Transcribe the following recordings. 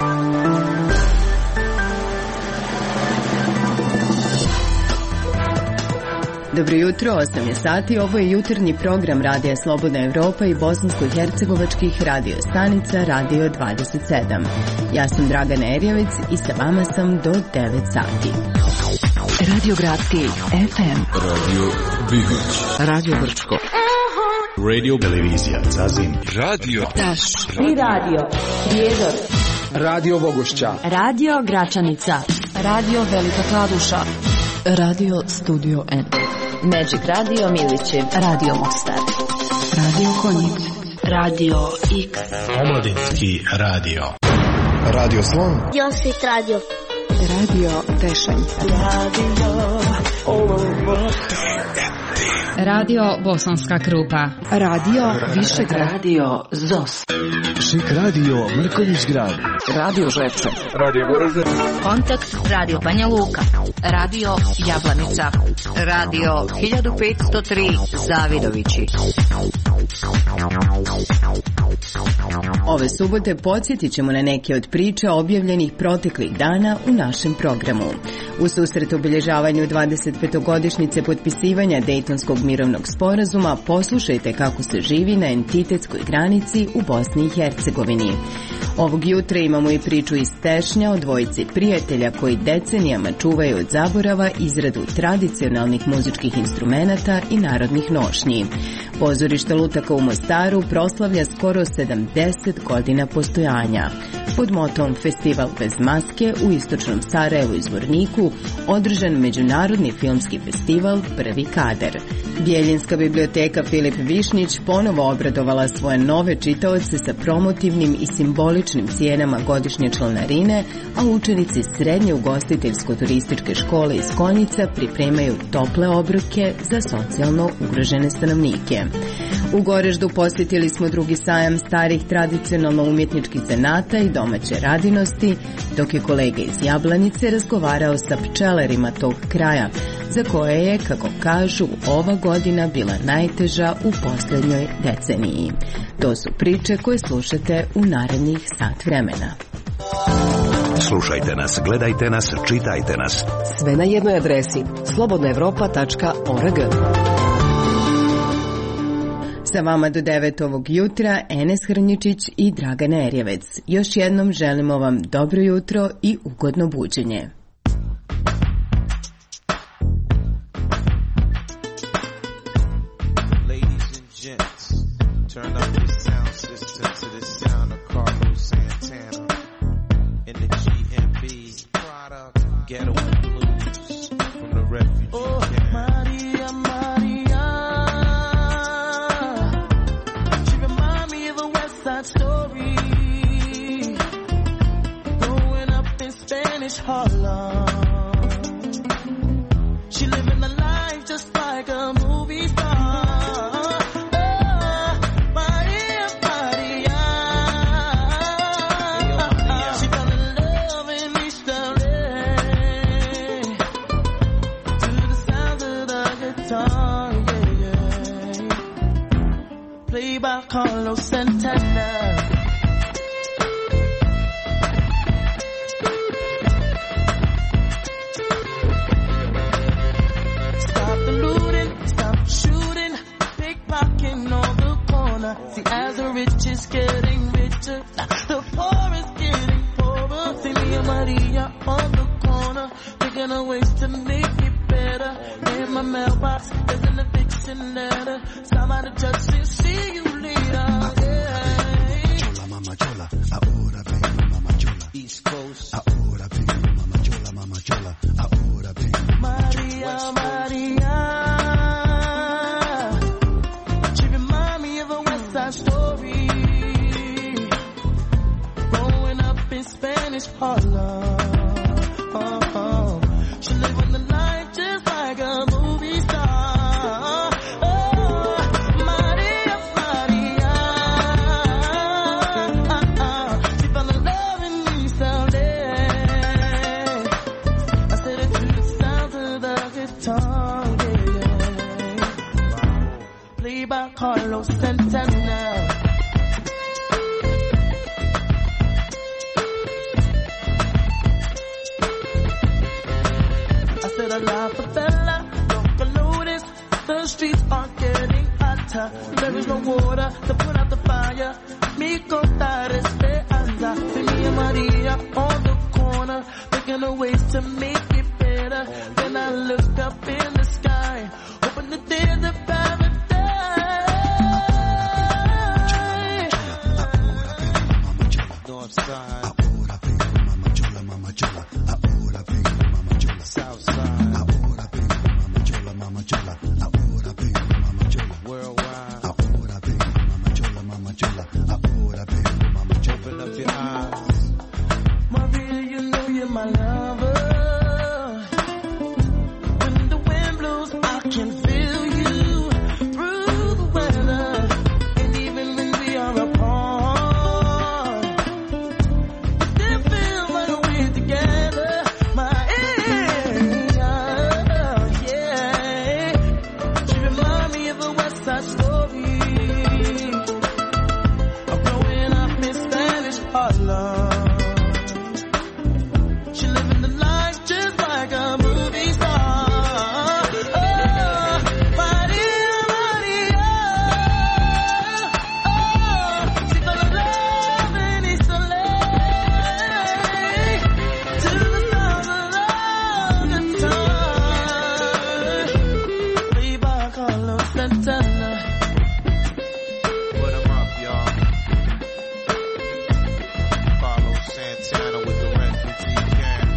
Dobro jutro, 8 je sati, ovo je jutarnji program Radija Slobodna Evropa i bosansko-hercegovačkih radio stanica Radio 27. Ja sam Dragana Erjevec i sa vama sam do 9 sati. Radio Gradski FM, Radio Bihoć, Radio Brčko, Radio Televizija Zazim, Radio Taš i Radio Prijedor, Radio Vogošća, Radio Gračanica, Radio Velika Kladuša, Radio Studio N, Magic Radio Milići, Radio Mostar, Radio Konjic, Radio X, Omladinski radio, Radio Slon, Josit Radio, Radio Tešanj, Radio Bosanska Krupa, Radio Višegrad, Radio ZOS, Šik Radio Mrkonjić Grad, Radio Žepče, Radio Goražde, Kontakt Radio Banja Luka, Radio Jablanica, Radio 1503 Zavidovići. Ove subote podsjetit ćemo na neke od priča objavljenih proteklih dana u našem programu. U susret obilježavanju 25. potpisivanja Dejtonskog mirovnog sporazuma poslušajte kako se živi na entitetskoj granici u Bosni i Hercegovini. Ovog jutra imamo i priču iz Tešnja o dvojici prijatelja koji decenijama čuvaju od zaborava izradu tradicionalnih muzičkih instrumenata i narodnih nošnji. Pozorište Lutaka u Mostaru proslavlja skoro 70 godina postojanja. Pod motom Festival bez maske u istočnom Sarajevu i Zvorniku održan Međunarodni filmski festival Prvi kadar. Bjeljinska biblioteka Filip Višnjić ponovo obradovala svoje nove čitaoce sa promotivnim i simboličnim cijenama godišnje članarine, a učenici srednje ugostiteljsko-turističke škole iz Konjica pripremaju tople obroke za socijalno ugrožene stanovnike. U Goreždu posjetili smo drugi sajam starih tradicionalno-umjetničkih zanata i domaće radinosti, dok je kolega iz Jablanice razgovarao sa pčelarima tog kraja, za koje je, kako kažu, ova godina bila najteža u posljednjoj deceniji. To su priče koje slušate u narednih sat vremena. Slušajte nas, gledajte nas, čitajte nas. sve na jednoj adresi slobodnaevropa.org. Sa vama do 9 ovog jutra Enes Hrnjičić i Dragana Erjevec. Još jednom želimo vam dobro jutro i ugodno buđenje. together, looking for ways to make it better. Then I look up in the sky, hoping that there's a paradise. North side, ahora vengo mama chola, mama chola. Ahora vengo mama chola, south side. Ahora vengo mama chola, mama chola. Ahora vengo mama chola, worldwide. Ahora vengo mama chola, mama chola. Ahora vengo mama chola. Open up your eyes, Maria, you know you're my lover. When the wind blows, I can feel you through the weather, and even when we are apart, it feels like we're together. My angel, yeah, she reminds me of a West Side Story. I'm growing up in Spanish Harlem. She living the life just like a movie star. Oh, Maria, Maria. Oh, she's full of love and it's a lay to the sound of the guitar. Play by Carlos Santana. Put 'em up, y'all. Carlos Santana with the refugee camp.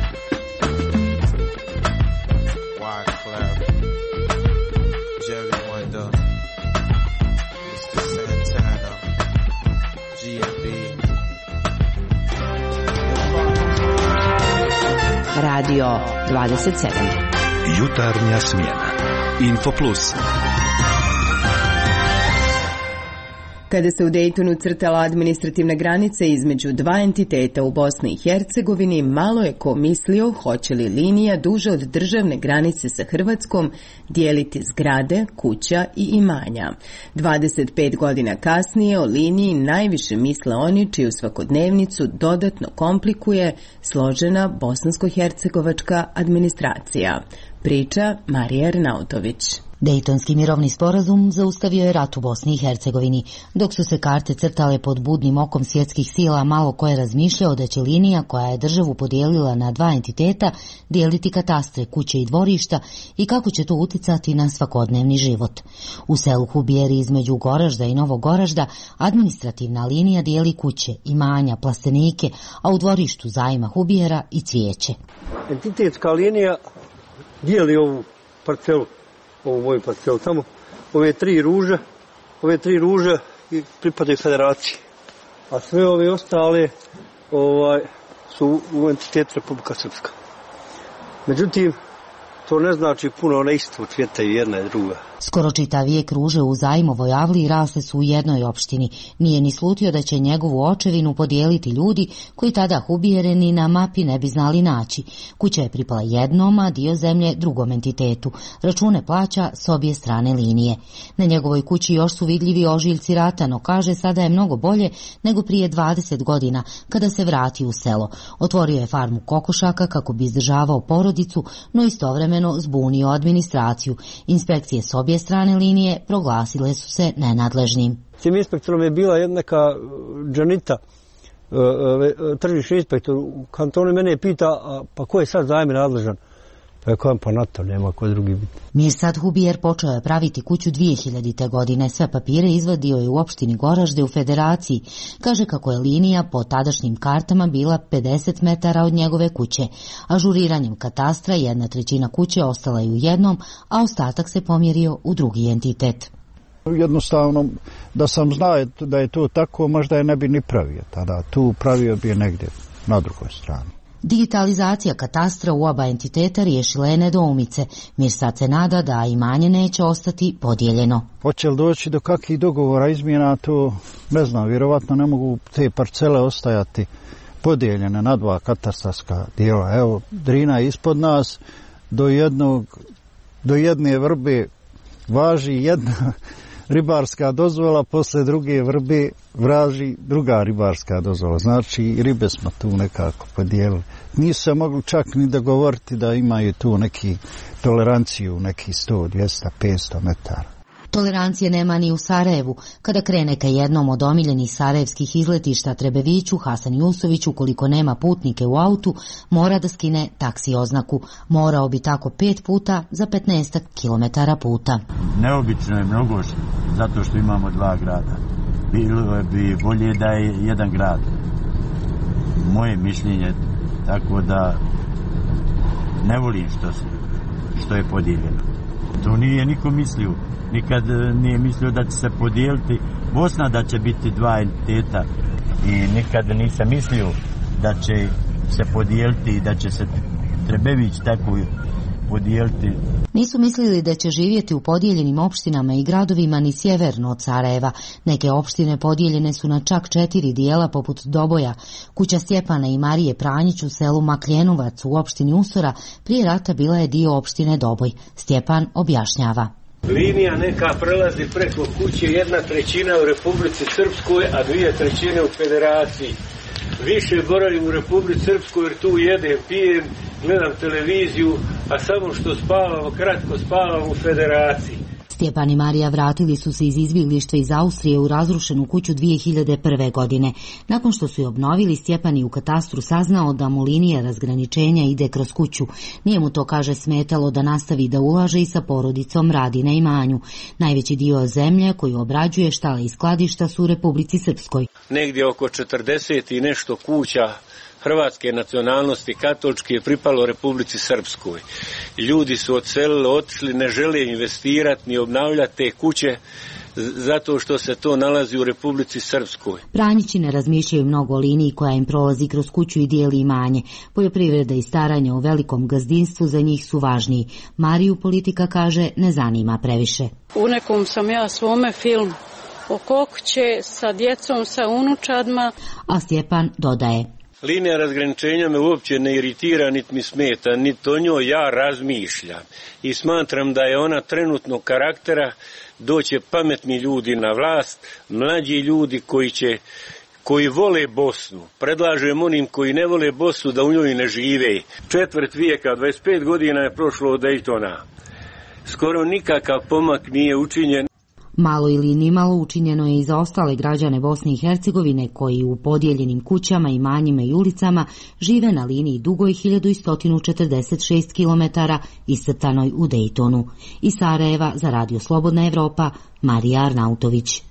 Wyclef, Jerry Wonder, Mr. Santana, GMB. Radio 27. Jutarnja smjena. Info Plus. Kada se u Dejtonu crtala administrativna granica između dva entiteta u Bosni i Hercegovini, malo je ko mislio hoće li linija duže od državne granice sa Hrvatskom dijeliti zgrade, kuća i imanja. 25 godina kasnije o liniji najviše misle oni čiju svakodnevnicu dodatno komplikuje složena bosansko-hercegovačka administracija. Priča Marija Arnautović. Dejtonski mirovni sporazum zaustavio je rat u Bosni i Hercegovini. Dok su se karte crtale pod budnim okom svjetskih sila, malo ko je razmišljao da će linija koja je državu podijelila na dva entiteta dijeliti katastre, kuće i dvorišta i kako će to uticati na svakodnevni život. U selu Hubijeri između Goražda i Novog Goražda administrativna linija dijeli kuće, imanja, plastenike, a u dvorištu zajma Hubijera i cvijeće. Entitetska linija dijeli ovu parcelu, ovu moju parcelu tamo, ove tri ruže i pripadaju federaciji. A sve ove ostale su u entitetu Republika Srpska. Međutim, to ne znači puno, one isto cvjetaju jedna i druga. Skoro čitav vijek ruže u Zajmovoj avli rasle su u jednoj opštini. Nije ni slutio da će njegovu očevinu podijeliti ljudi koji tada Hubijere ni na mapi ne bi znali naći. Kuća je pripala jednom, a dio zemlje drugom entitetu. Račune plaća s obje strane linije. Na njegovoj kući još su vidljivi ožiljci rata, no kaže sada je mnogo bolje nego prije 20 godina kada se vrati u selo. Otvorio je farmu kokošaka kako bi izdržavao porodicu, no istovremeno zbunio administraciju. Inspekcije s obje strane linije proglasile su se nenadležnim. Tim inspektorom je bila neka Džanita, tržišni inspektor u kantonu, mene pita, pa ko je sad zajme nadležan? Pa je kojem, pa na to nema ko drugi biti. Mirsad Hubijer počeo je praviti kuću 2000. godine. Sve papire izvadio je u opštini Goražde u Federaciji. Kaže kako je linija po tadašnjim kartama bila 50 metara od njegove kuće. Ažuriranjem katastra 1/3 kuće ostala je u jednom, a ostatak se pomjerio u drugi entitet. Jednostavno, da sam znao da je to tako, možda je ne bi ni pravio tada. Tu pravio bi je negdje na drugoj strani. Digitalizacija katastra u oba entiteta riješila je nedoumice. Mirsad se nada da imanje neće ostati podijeljeno. Hoće li doći do kakvih dogovora izmjena, to ne znam, vjerovatno ne mogu te parcele ostajati podijeljene na dva katastarska dijela. Evo, Drina je ispod nas, do jedne vrbe važi jedna ribarska dozvola, posle druge vrbe vraži druga ribarska dozvola. Znači, ribe smo tu nekako podijelili. Nisu se mogli čak ni dogovoriti da imaju tu neki toleranciju, neki 100, 200, 500 metara. Tolerancije nema ni u Sarajevu. Kada krene ka jednom od omiljenih sarajevskih izletišta Trebeviću, Hasan Jusović, ukoliko nema putnike u autu, mora da skine taksi oznaku. Morao bi tako 5 puta za 15 kilometara puta. Neobično je mnogo zato što imamo 2 grada. Bilo bi bolje da je jedan grad. Moje mišljenje, tako da ne volim što je podijeljeno. To nije niko mislio. Nikad nije mislio da će se podijeliti Bosna, da će biti 2 entiteta, i nikad nisam mislio da će se podijeliti i da će se Trebević tako podijeliti. Nisu mislili da će živjeti u podijeljenim opštinama i gradovima ni sjeverno od Sarajeva. Neke opštine podijeljene su na čak 4 dijela poput Doboja. Kuća Stjepana i Marije Pranjić u selu Makljenovac u opštini Usora prije rata bila je dio opštine Doboj. Stjepan objašnjava. Linija neka prelazi preko kuće 1/3 u Republici Srpskoj, a 2/3 u Federaciji. Više boravim u Republici Srpskoj jer tu jedem, pijem, gledam televiziju, a samo što spavamo, kratko spavam u Federaciji. Stjepan i Marija vratili su se iz izbjeglištva iz Austrije u razrušenu kuću 2001. godine. Nakon što su je obnovili, Stjepan je u katastru saznao da mu linija razgraničenja ide kroz kuću. Nije mu to, kaže, smetalo da nastavi da ulaže i sa porodicom radi na imanju. Najveći dio zemlje koju obrađuje, štale i skladišta su u Republici Srpskoj. Negdje oko 40 i nešto kuća hrvatske nacionalnosti katoličke je pripalo Republici Srpskoj. Ljudi su odselili, otišli, ne žele investirati ni obnavljati te kuće zato što se to nalazi u Republici Srpskoj. Pranjići ne razmišljaju mnogo o liniji koja im prolazi kroz kuću i dijeli imanje. Poljoprivreda i staranje u velikom gazdinstvu za njih su važniji. Mariju politika, kaže, ne zanima previše. U nekom sam ja svome filmu oko kuće sa djecom, sa unučadima. A Stjepan dodaje. Linija razgraničenja me uopće ne iritira, niti mi smeta, niti o njoj ja razmišljam. I smatram da je ona trenutnog karaktera, doće pametni ljudi na vlast, mlađi ljudi koji vole Bosnu. Predlažem onim koji ne vole Bosnu da u njoj ne žive. 1/4 vijeka, 25 godina je prošlo od Daytona. Skoro nikakav pomak nije učinjen. Malo ili nimalo učinjeno je i za ostale građane Bosne i Hercegovine koji u podijeljenim kućama, imanjima i ulicama žive na liniji dugoj 1146 km iscrtanoj u Daytonu. Iz Sarajeva za Radio Slobodna Evropa, Marija Arnautović.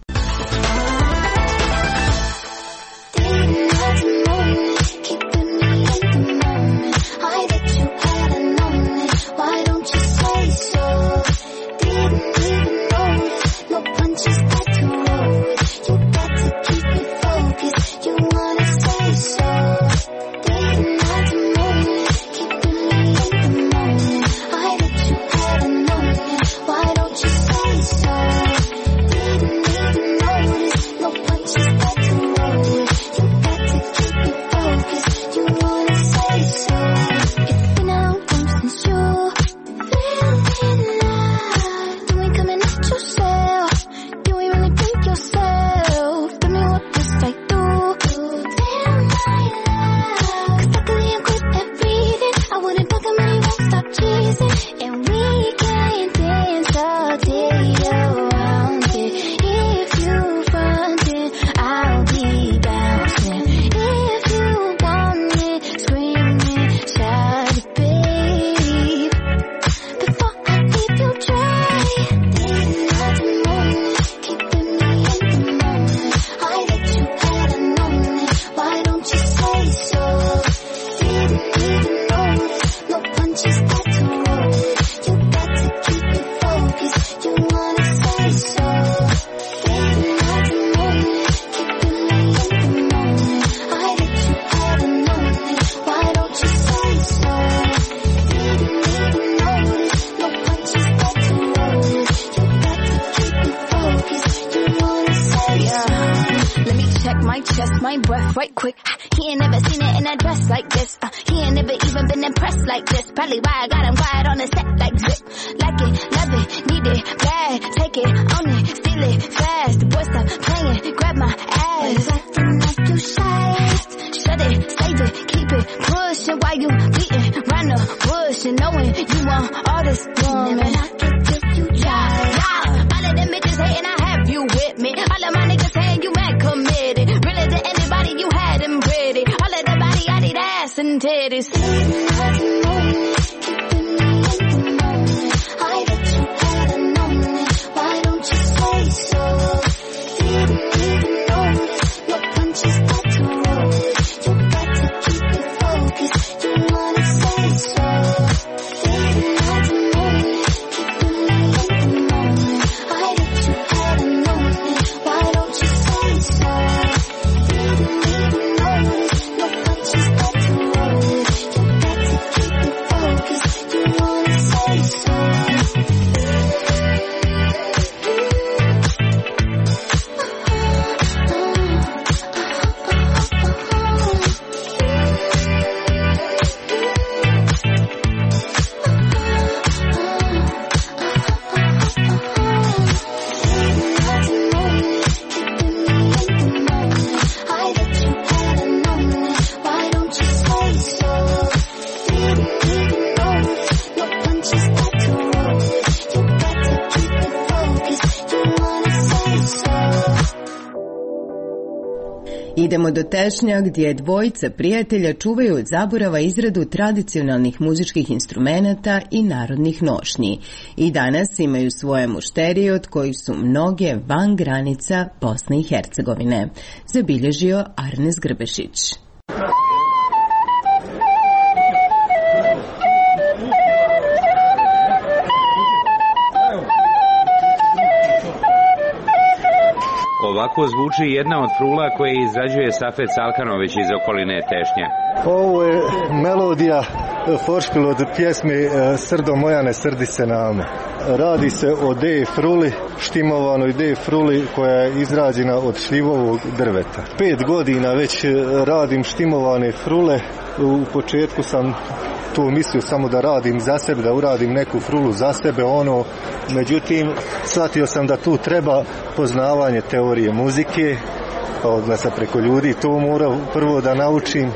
Knowing you want all this woman, all of them titties. Idemo do Tešnja gdje dvojica prijatelja čuvaju od zaborava izradu tradicionalnih muzičkih instrumenata i narodnih nošnji. I danas imaju svoje mušterije od kojih su mnoge van granica Bosne i Hercegovine. Zabilježio Arnes Grbešić. Ovako zvuči jedna od frula koje izrađuje Safet Salkanović iz okoline Tešnja. Ovo je melodija foršpil od pjesme Srdo moja ne srdi se name. Radi se o D fruli, štimovanoj D fruli koja je izrađena od šljivovog drveta. 5 godina već radim štimovane frule. U početku sam tu mislio samo da radim za sebe, da uradim neku frulu za sebe, međutim shvatio sam da tu treba poznavanje teorije muzike, pa odglasa preko ljudi, to moram prvo da naučim,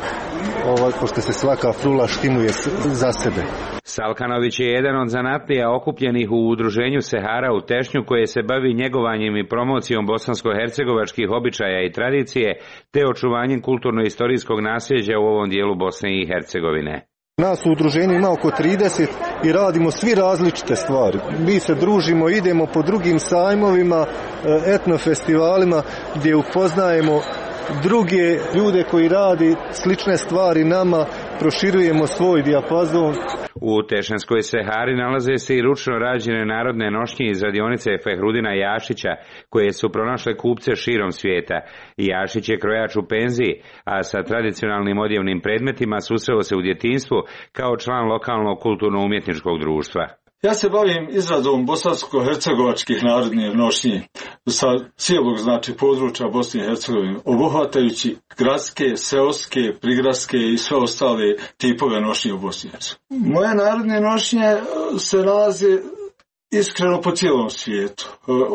pošto se svaka frula štimuje za sebe. Salkanović je jedan od zanatlija okupljenih u udruženju Sehara u Tešnju koje se bavi njegovanjem i promocijom bosansko-hercegovačkih običaja i tradicije te očuvanjem kulturno-istorijskog nasljeđa u ovom dijelu Bosne i Hercegovine. Nas u udruženju ima oko 30 i radimo svi različite stvari. Mi se družimo, idemo po drugim sajmovima, etnofestivalima gdje upoznajemo druge ljude koji radi slične stvari nama, proširujemo svoj dijapazon. U Tešanskoj Sehari nalaze se i ručno rađene narodne nošnje iz radionice Fehrudina Jašića, koje su pronašle kupce širom svijeta. Jašić je krojač u penziji, a sa tradicionalnim odjevnim predmetima susreo se u djetinjstvu kao član lokalnog kulturno-umjetničkog društva. Ja se bavim izradom bosansko-hercegovačkih narodnih nošnji sa cijelog područja Bosne i Hercegovine, obuhvatajući gradske, seoske, prigradske i sve ostale tipove nošnje u Bosni i Hercegovini. Moje narodne nošnje se nalaze iskreno po cijelom svijetu.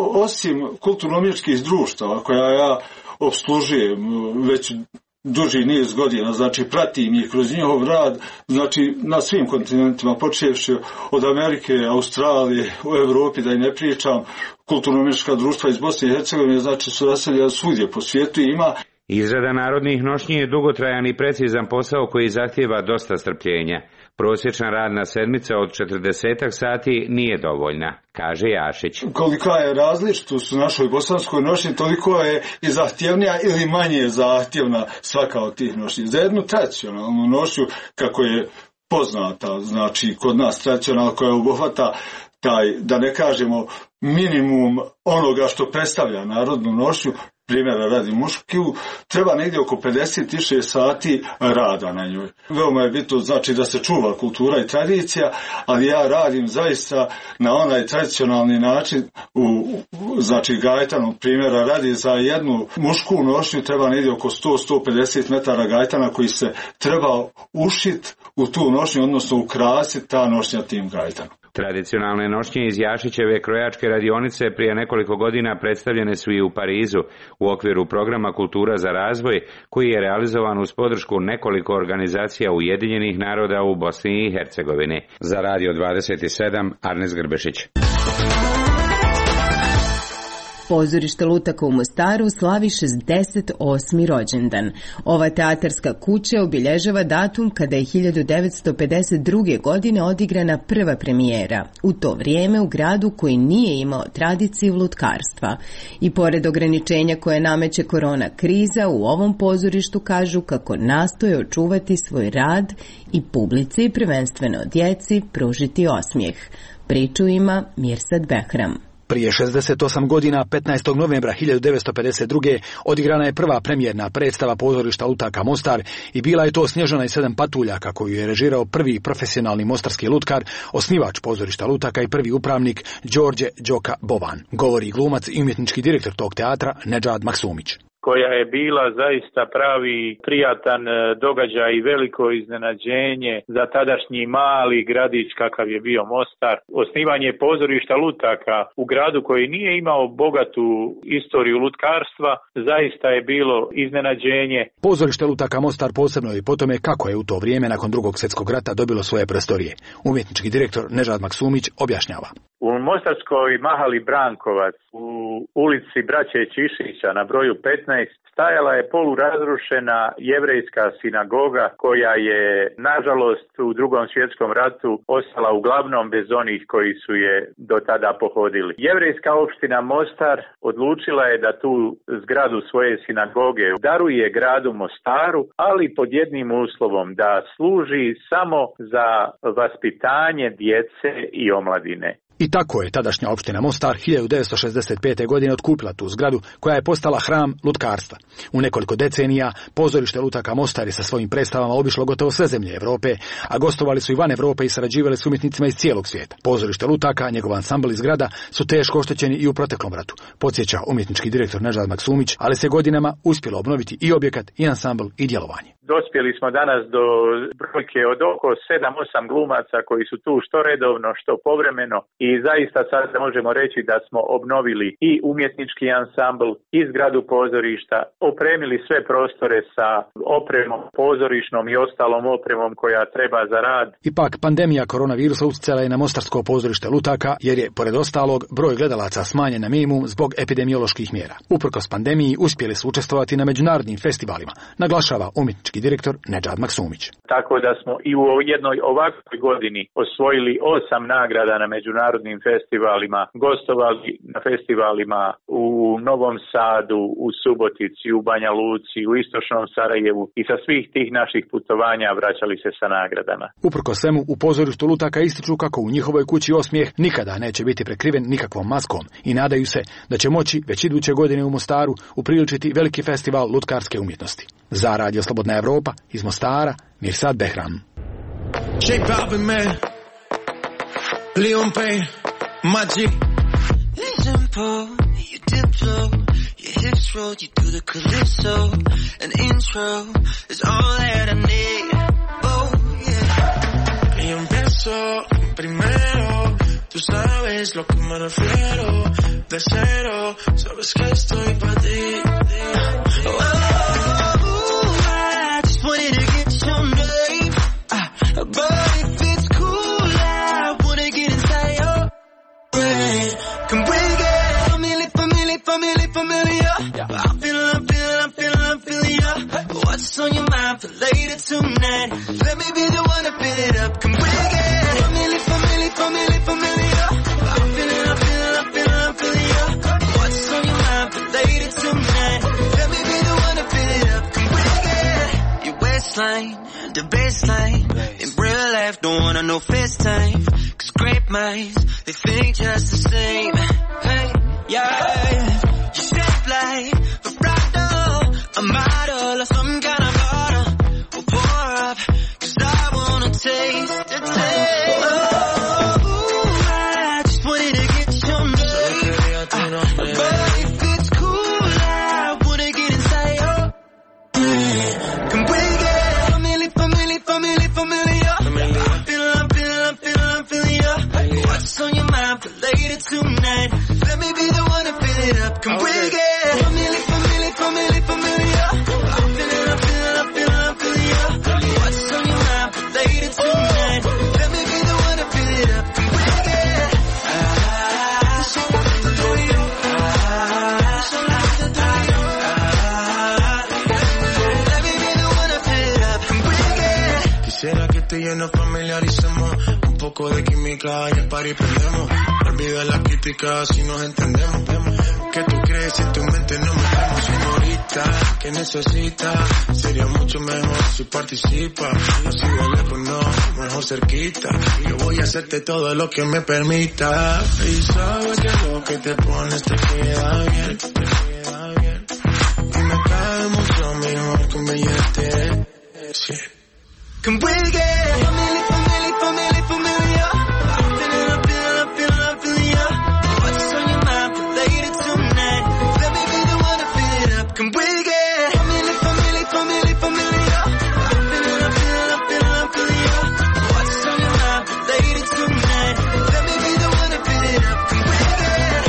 Osim kulturno-umjetničkih društava koja ja opslužujem već duži niz godina, pratim ih kroz njihov rad, na svim kontinentima, počevši od Amerike, Australije, u Europi, da i ne pričam, kulturno-umjetnička društva iz Bosne i Hercegovine, su raseljena svugdje po svijetu i ima. Izrada narodnih nošnji je dugotrajan i precizan posao koji zahtijeva dosta strpljenja. Prosječna radna sedmica od 40 sati nije dovoljna, kaže Jašić. Kolika je različitost u našoj bosanskoj nošnji, toliko je i zahtjevnija ili manje zahtjevna svaka od tih nošnji. Za jednu tradicionalnu nošnju, kako je poznata, kod nas tradicionalna koja obuhvata taj, da ne kažemo, minimum onoga što predstavlja narodnu nošnju, primjera radi muškiju, treba negdje oko 56 sati rada na njoj. Veoma je bitno da se čuva kultura i tradicija, ali ja radim zaista na onaj tradicionalni način, gajtanom primjera radi za jednu mušku nošnju treba negdje oko 100-150 metara gajtana koji se treba ušiti u tu nošnju, odnosno ukrasiti ta nošnja tim gajtanom. Tradicionalne nošnje iz Jašićeve krojačke radionice prije nekoliko godina predstavljene su i u Parizu u okviru programa Kultura za razvoj koji je realizovan uz podršku nekoliko organizacija Ujedinjenih naroda u Bosni i Hercegovini. Za Radio 27 Arnes Grbešić. Pozorište Lutaka u Mostaru slavi 68. rođendan. Ova teatarska kuća obilježava datum kada je 1952. godine odigrana prva premijera, u to vrijeme u gradu koji nije imao tradiciju lutkarstva. I pored ograničenja koje nameće korona kriza, u ovom pozorištu kažu kako nastoje očuvati svoj rad i publici, prvenstveno djeci, pružiti osmijeh. Priču ima Mirsad Behram. Prije 68 godina, 15. novembra 1952. odigrana je prva premijerna predstava pozorišta Lutaka Mostar i bila je to Snježana i 7 patuljaka koju je režirao prvi profesionalni mostarski lutkar, osnivač pozorišta Lutaka i prvi upravnik Đorđe Đoka Bovan. Govori glumac i umjetnički direktor tog teatra Nedžad Maksumić. Koja je bila zaista pravi prijatan događaj i veliko iznenađenje za tadašnji mali gradić kakav je bio Mostar. Osnivanje pozorišta Lutaka u gradu koji nije imao bogatu istoriju lutkarstva zaista je bilo iznenađenje. Pozorište Lutaka Mostar posebno je po tome kako je u to vrijeme nakon Drugog svjetskog rata dobilo svoje prostorije. Umjetnički direktor Nedžad Maksumić objašnjava. U mostarskoj mahali Brankovac, u ulici Braće Čišića na broju 15, stajala je polurazrušena jevrejska sinagoga koja je, nažalost, u Drugom svjetskom ratu ostala uglavnom bez onih koji su je do tada pohodili. Jevrejska opština Mostar odlučila je da tu zgradu svoje sinagoge daruje gradu Mostaru, ali pod jednim uslovom, da služi samo za vaspitanje djece i omladine. I tako je tadašnja opština Mostar 1965. godine otkupila tu zgradu koja je postala hram lutkarstva. U nekoliko decenija pozorište Lutaka Mostar je sa svojim predstavama obišlo gotovo sve zemlje Europe, a gostovali su i van Europe i sarađivali s umjetnicima iz cijelog svijeta. Pozorište Lutaka, njegov ansambl i zgrada su teško oštećeni i u proteklom ratu, podsjeća umjetnički direktor Nedžad Maksumić, ali se godinama uspjelo obnoviti i objekat, i ansambl, i djelovanje. Dospjeli smo danas do brojke od oko 7-8 glumaca koji su tu što redovno, što povremeno i zaista sad možemo reći da smo obnovili i umjetnički ansambl i zgradu pozorišta, opremili sve prostore sa opremom pozorišnom i ostalom opremom koja treba za rad. Ipak pandemija koronavirusa utjecala je na mostarsko pozorište Lutaka jer je, pored ostalog, broj gledalaca smanjen na minimum zbog epidemioloških mjera. Uprkos pandemiji uspjeli su učestvovati na međunarodnim festivalima, naglašava umjetnički direktor Nedžad Maksumić. Tako da smo i u jednoj ovakvoj godini osvojili 8 nagrada na međunarodnim festivalima, gostovali na festivalima u Novom Sadu, u Subotici, u Banja Luci, u Istočnom Sarajevu i sa svih tih naših putovanja vraćali se sa nagradama. Uprkos svemu, u pozorištu Lutaka ističu kako u njihovoj kući osmijeh nikada neće biti prekriven nikakvom maskom i nadaju se da će moći već iduće godine u Mostaru upriličiti veliki festival lutkarske umjetnosti. Za Radio Slobodna Evropa iz Mostara, Mirsad Behram. Leon Payne, Magic. Simple, you diplo, your hips roll, you do the calypso. An intro is all that I need. Oh yeah. Y empiezo primero, tú sabes lo que me refiero. De cero, sabes que estoy pa' ti. Oh, I just wanted to get your name, but if it's cool, I wanna get inside your brain. Come bring it, familiar. I'm feeling ya. What's on your mind for later tonight? Let me be the one to fill it up. Come bring it, familiar. I'm feeling ya. What's on your mind for later tonight? Let me be the one to fill it up. Come bring it. Your waistline, the baseline. In real life, don't wanna know FaceTime. Cause great minds, they think just the same. Hey, yeah. You shape like a fractal, a model of some kind of bottle. We'll pour up, cause I wanna taste the taste. Oh, I just wanted to get your name. But if it's cool, I wanna get inside your brain. Come bring it, familiar. I'm feeling ya. What's on your mind for later tonight? Let me be the one to fill it up. Come bring it, familiar. I'm feeling ya. What's on your mind for later tonight? Let me be the one to fill it up. Come bring it. y nos familiaricemos. Un poco de química y el party prendemos. Olvida la crítica si nos entendemos. ¿Qué tú crees si en tu mente no metemos? Señorita, ¿qué necesitas? Sería mucho mejor si participas. Así de lejos no, mejor cerquita. Yo voy a hacerte todo lo que me permita. Y sabes que lo que te pones te queda bien, te queda bien. Y me cae mucho mejor que un billete. Sí. Can we get family, family, family, familiar? Feeling up, feeling up, feeling up, feeling up. What's on your mind for later tonight? Let me be the one to fill it up. Can we get family, family, family, familiar? Feeling up, feeling up, feeling up, feeling up. What's on your mind for later tonight? Let me be the one to fill it up. Can we get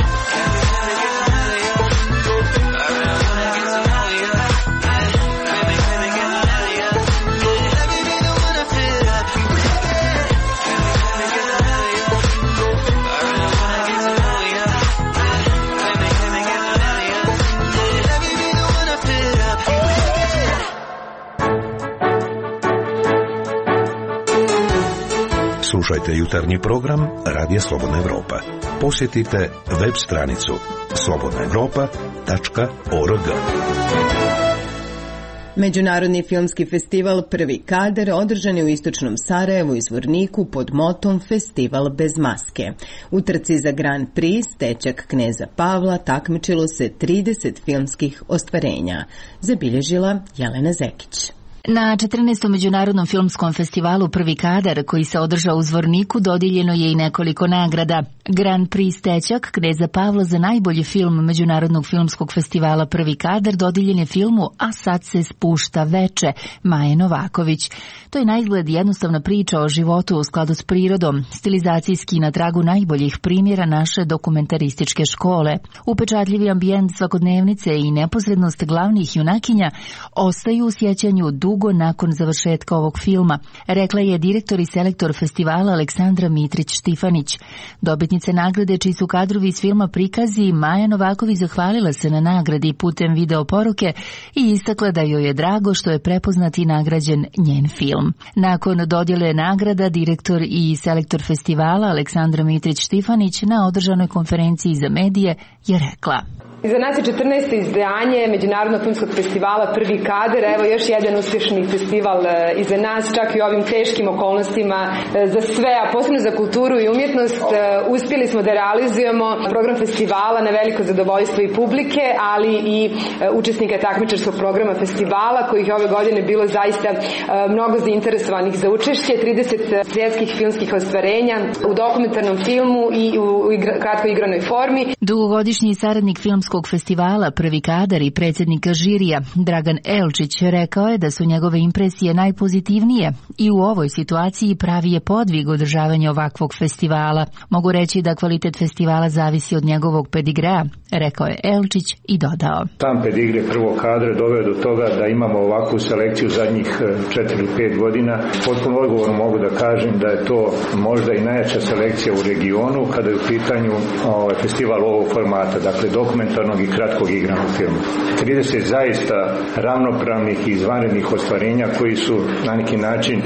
Slušajte jutarnji program Radija Slobodna Evropa. Posjetite web stranicu slobodnaevropa.org. Međunarodni filmski festival Prvi kadar održan je u istočnom Sarajevu i Zvorniku pod motom Festival bez maske. U trci za Grand Prix Stečak kneza Pavla takmičilo se 30 filmskih ostvarenja. Zabilježila Jelena Zekić. Na 14. Međunarodnom filmskom festivalu Prvi kadar, koji se održao u Zvorniku, dodijeljeno je i nekoliko nagrada. Grand Prix Stečak kneza Pavla za najbolji film Međunarodnog filmskog festivala Prvi kadar dodijeljen je filmu A sad se spušta veče, Maje Novaković. To je naizgled jednostavna priča o životu u skladu s prirodom, stilizacijski na tragu najboljih primjera naše dokumentarističke škole. Upečatljivi ambijent svakodnevnice i neposrednost glavnih junakinja ostaju u sjećanju dugo nakon završetka ovog filma, rekla je direktor i selektor festivala Aleksandra Mitrić-Štifanić. Dobitnice nagrade, čiji su kadrovi iz filma prikazi, Maja Novaković zahvalila se na nagradi putem video poruke i istakla da joj je drago što je prepoznat i nagrađen njen film. Nakon dodjele nagrada, direktor i selektor festivala Aleksandra Mitrić-Štifanić na održanoj konferenciji za medije je rekla: Iza nas je 14. izdanje Međunarodnog filmskog festivala Prvi kadar, evo još jedan uspješni festival iza nas, čak i u ovim teškim okolnostima za sve, a posebno za kulturu i umjetnost. Uspjeli smo da realizujemo program festivala na veliko zadovoljstvo i publike, ali i učesnika takmičarskog programa festivala, kojih je ove godine bilo zaista mnogo zainteresovanih za učešće, 30 svjetskih filmskih ostvarenja u dokumentarnom filmu i u kratkoj igranoj formi. Dugogodišnji saradnik filmskog festivala Prvi kadar i predsjednika žirija Dragan Elčić rekao je da su njegove impresije najpozitivnije i u ovoj situaciji pravi je podvig održavanja ovakvog festivala. Mogu reći da kvalitet festivala zavisi od njegovog pedigrea, rekao je Elčić i dodao: Sam pedigre Prvog kadra doveo do toga da imamo ovakvu selekciju zadnjih 4 ili 5 godina. Potpuno odgovorno mogu da kažem da je to možda i najjača selekcija u regionu kada je u pitanju festival ovog formata, dakle dokumentarnog i kratkog igranog filma. 30 zaista ravnopravnih i izvanrednih ostvarenja koji su na neki način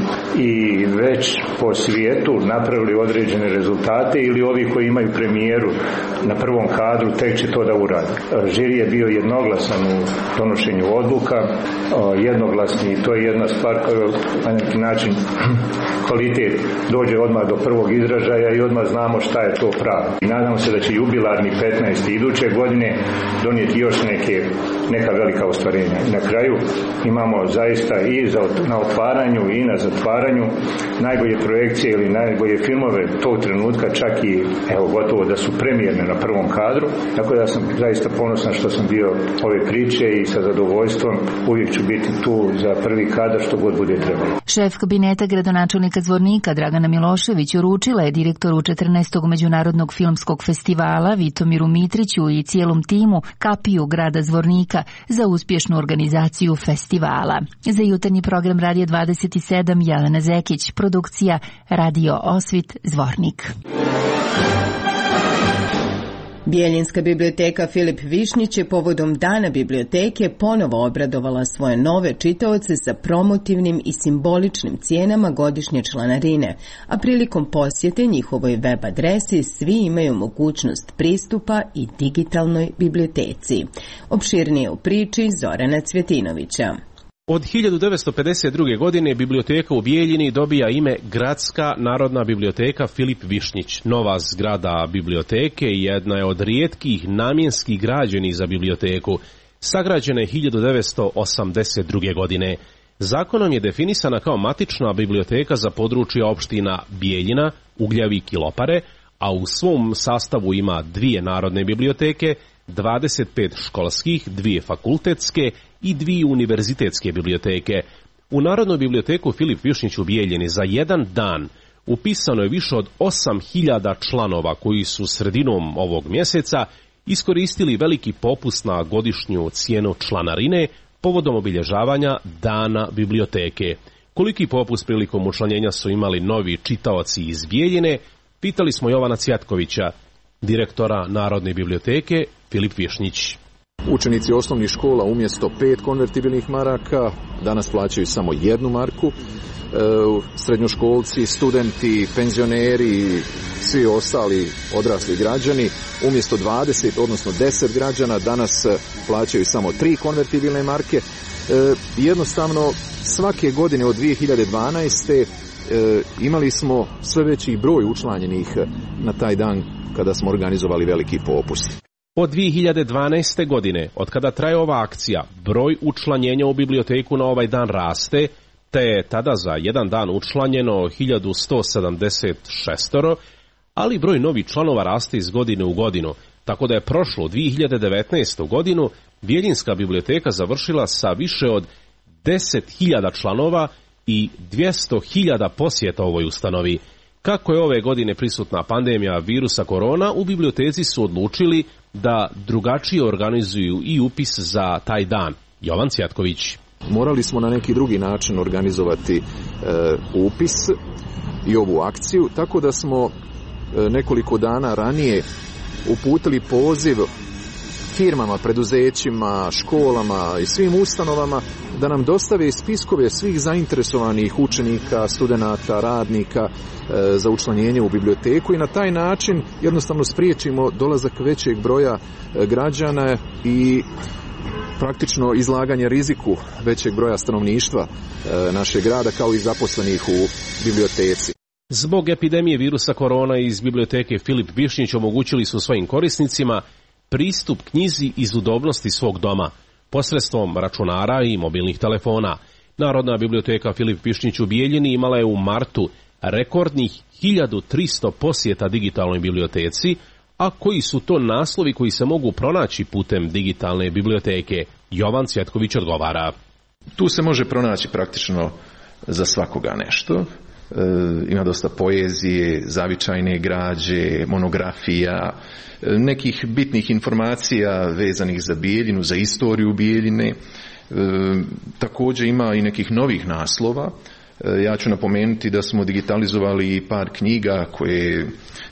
i već po svijetu napravili određene rezultate ili ovi koji imaju premijeru na Prvom kadru tek će to da urade. Žiri je bio jednoglasan u donošenju odluka, jednoglasni, to je jedna stvar koja na neki način kvalitet dođe odmah do prvog izražaja i odmah znamo šta je to pravo. I nadamo se da će jubilarni 15. iduće godine donijeti još neka velika ostvarenja. Na kraju imamo zaista i na otvaranju i na zatvaranju najbolje projekcije ili najbolje filmove tog trenutka, čak i gotovo da su premijerne na Prvom kadru. Tako da sam zaista ponosan što sam bio ove priče i sa zadovoljstvom uvijek ću biti tu za Prvi kadar što god bude trebalo. Šef kabineta gradonačelnika Zvornika Dragana Milošević uručila je direktoru 14. Međunarodnog filmskog festivala Vitomiru Mitriću i cijelom timu kapiju grada Zvornika za uspješnu organizaciju festivala. Za jutarnji program Radija 27 Jelena Zekić, produkcija Radio Osvit Zvornik. Bijeljinska biblioteka Filip Višnjić je povodom Dana biblioteke ponovo obradovala svoje nove čitaoce sa promotivnim i simboličnim cijenama godišnje članarine, a prilikom posjete njihovoj web adresi svi imaju mogućnost pristupa i digitalnoj biblioteci. Opširnije u priči Zorana Cvjetinovića. Od 1952. godine biblioteka u Bijeljini dobija ime Gradska narodna biblioteka Filip Višnjić. Nova zgrada biblioteke jedna je od rijetkih namjenskih građenih za biblioteku. Sagrađena je 1982. godine. Zakonom je definisana kao matična biblioteka za područje opština Bijeljina, Ugljavik i Lopare, a u svom sastavu ima 2 narodne biblioteke, 25 školskih, 2 fakultetske i 2 univerzitetske biblioteke. U Narodnu biblioteku Filip Višnjić u Bijeljini za jedan dan upisano je više od 8.000 članova koji su sredinom ovog mjeseca iskoristili veliki popust na godišnju cijenu članarine povodom obilježavanja Dana biblioteke. Koliki popust prilikom učlanjenja su imali novi čitaoci iz Bijeljine, pitali smo Jovana Cvjatkovića, direktora Narodne biblioteke Filip Višnjić. Učenici osnovnih škola umjesto 5 konvertibilnih maraka danas plaćaju samo 1 marku. Srednjoškolci, studenti, penzioneri, svi ostali odrasli građani umjesto 20, odnosno 10 građana danas plaćaju samo 3 konvertibilne marke. Jednostavno svake godine od 2012. Imali smo sve veći broj učlanjenih na taj dan kada smo organizovali veliki popust. Od 2012. godine, od kada traje ova akcija, broj učlanjenja u biblioteku na ovaj dan raste, te je tada za jedan dan učlanjeno 1176, ali broj novih članova raste iz godine u godinu, tako da je prošlo 2019. godinu Bijeljinska biblioteka završila sa više od 10.000 članova i 200.000 posjeta ovoj ustanovi. Kako je ove godine prisutna pandemija virusa korona, u biblioteci su odlučili da drugačije organizuju i upis za taj dan. Jovan Cvjatković. Morali smo na neki drugi način organizovati upis i ovu akciju, tako da smo nekoliko dana ranije uputili poziv firmama, preduzećima, školama i svim ustanovama da nam dostave spiskove svih zainteresovanih učenika, studenata, radnika za učlanjenje u biblioteku i na taj način jednostavno spriječimo dolazak većeg broja građana i praktično izlaganje riziku većeg broja stanovništva našeg grada kao i zaposlenih u biblioteci. Zbog epidemije virusa korona iz biblioteke Filip Višnjić omogućili su svojim korisnicima pristup knjizi iz udobnosti svog doma, posredstvom računara i mobilnih telefona. Narodna biblioteka Filip Višnjić u Bijeljini imala je u martu rekordnih 1300 posjeta digitalnoj biblioteci, a koji su to naslovi koji se mogu pronaći putem digitalne biblioteke? Jovan Cvjatković odgovara. Tu se može pronaći praktično za svakoga nešto. Ima dosta poezije, zavičajne građe, monografija, nekih bitnih informacija vezanih za Bijeljinu, za istoriju Bijeljine. Također ima i nekih novih naslova. Ja ću napomenuti da smo digitalizovali par knjiga koje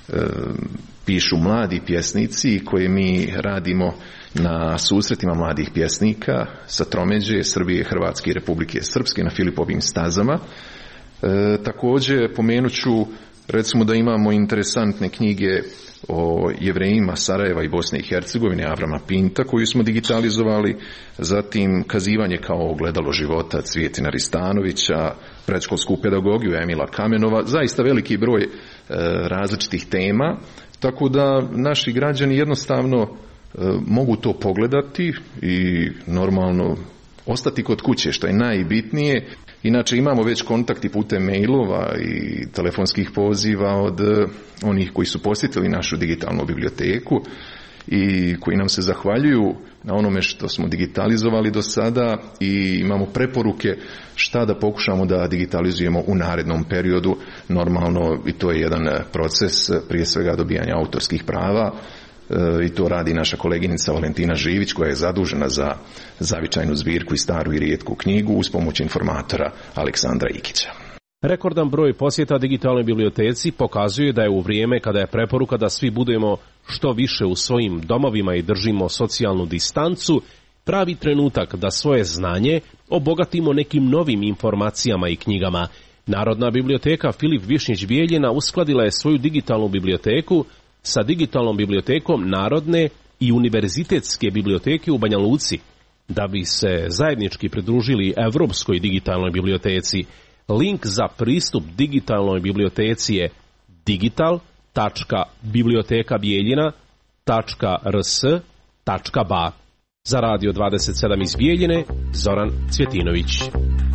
pišu mladi pjesnici, koje mi radimo na susretima mladih pjesnika sa tromeđe Srbije, Hrvatske i Republike Srpske na Filipovim stazama. Također pomenut ću recimo da imamo interesantne knjige o Jevrejima Sarajeva i Bosne i Hercegovine Avrama Pinta koju smo digitalizovali, zatim Kazivanje kao ogledalo života Cvijetina Ristanovića, predškolsku pedagogiju Emila Kamenova, zaista veliki broj različitih tema, tako da naši građani jednostavno mogu to pogledati i normalno ostati kod kuće, što je najbitnije. Inače imamo već kontakti putem mailova i telefonskih poziva od onih koji su posjetili našu digitalnu biblioteku i koji nam se zahvaljuju na onome što smo digitalizovali do sada i imamo preporuke šta da pokušamo da digitalizujemo u narednom periodu. Normalno i to je jedan proces prije svega dobijanja autorskih prava i to radi naša koleginica Valentina Živić koja je zadužena za zavičajnu zbirku i staru i rijetku knjigu uz pomoć informatora Aleksandra Ikića. Rekordan broj posjeta digitalnoj biblioteci pokazuje da je u vrijeme kada je preporuka da svi budemo što više u svojim domovima i držimo socijalnu distancu, pravi trenutak da svoje znanje obogatimo nekim novim informacijama i knjigama. Narodna biblioteka Filip Višnjić Bijeljina uskladila je svoju digitalnu biblioteku sa digitalnom bibliotekom Narodne i Univerzitetske biblioteke u Banja Luci, da bi se zajednički pridružili Evropskoj digitalnoj biblioteci. Link za pristup digitalnoj biblioteci je digital.bibliotekabijeljina.rs.ba. Za Radio 27 iz Bijeljine, Zoran Cvjetinović.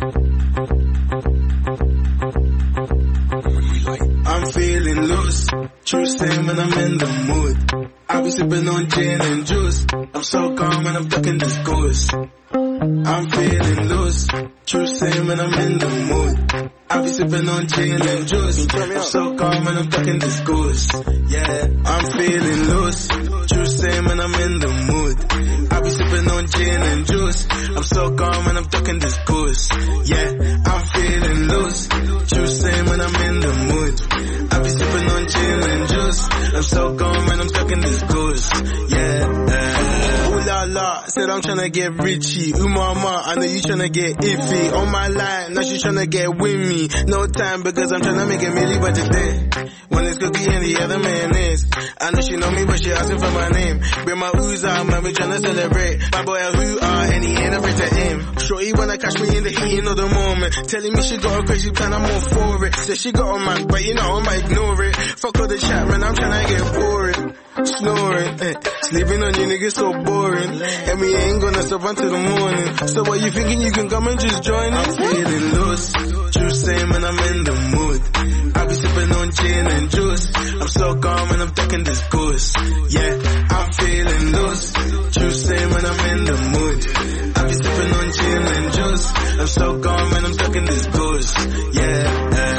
I'm feeling loose, true same when I'm in the mood. I be sipping on gin and juice. I'm so calm when I'm ducking this course. I'm feeling loose, true same when I'm in the mood. I be sipping on gin and juice. I'm so calm when I'm ducking this course. Yeah, I'm feeling loose, true same when I'm in the mood. I be sipping on gin and juice. I'm so calm when I'm ducking this course. Yeah, I'm feeling loose, true same when I'm in the mood. I be sipping on gin and juice. I'm so calm when I'm ducking this course. Yeah, ooh la la, said I'm tryna get richy. Ooh mama, I know you tryna get iffy. On my line, now she tryna get with me. No time because I'm tryna make a milli by today. One is cookie and the other man is. I know she know me but she asking for my name. Bring my ooze out, man, we tryna celebrate. My boy who are and he ain't afraid to aim. Shorty wanna catch me in the heat of the moment. Telling me she got a crazy plan, I'm all for it. Said she got a man, but you know I might ignore it. Fuck all the chat, man, I'm tryna get boring. Snoring, sleeping on you niggas so boring. And we ain't gonna stop until the morning. So what you thinking you can come and just join us? Feeling loose, true same when I'm in the mood. I be sipping on gin and juice. I'm so calm when I'm ducking this course. Yeah, I'm feeling loose, true same when I'm in the mood. I be sipping on gin and juice. I'm so calm when I'm ducking this course. Yeah,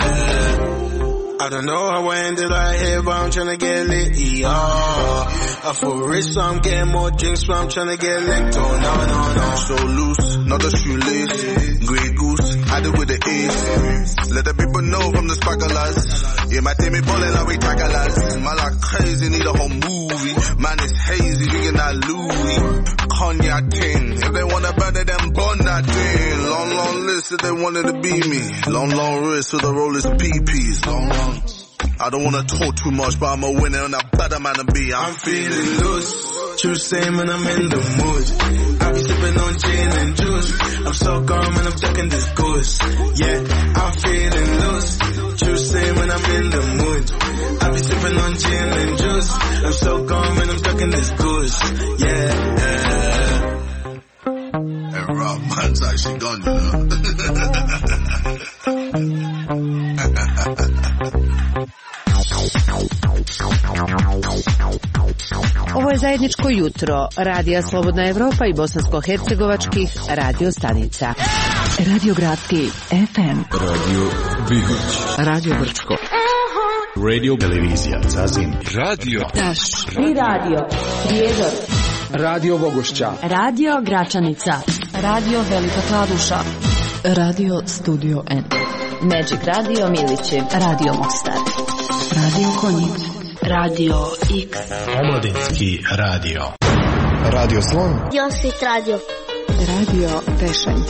I don't know how I ended up here, but I'm tryna get lit, yeah. I feel rich, so I'm getting more drinks, but I'm tryna get licked, oh no. So loose, not a shoelace, Grey Goose, I do with the ace. Let the people know from the sparklers. Yeah, my team is ballin' like we tacklers. Man like crazy, need a whole movie. Man is hazy, drinking that Louis. Cognac tin, if they wanna burn it, then burn that thing. Long list if they wanted to be me. Long wrist with the rollers and PPs. Long. I don't wanna talk too much, but I'm a winner and a better man to be. I'm feeling loose, true same when I'm in the mood. I be sipping on gin and juice. I'm so calm when I'm ducking this course. Yeah, I'm feeling loose, true same when I'm in the mood. I be sipping on gin and juice. I'm so calm when I'm ducking this course. Yeah. And Rob, man's actually gone, you know. Ovo je zajedničko jutro Radija Slobodna Evropa i bosansko-hercegovačkih radio stanica. Radio Gradski FM. Radio Bihoć. Radio Brčko. Radio Televizija Zazin. Radio Taš. I radio Prijedor. Radio Bogošća. Radio Gračanica. Radio Velika Kladuša. Radio Studio N. Magic Radio Milići. Radio Mostar. Radio Konjic. Radio X. Omladinski radio. Radio Slon. Josit Radio. Radio Tešanj.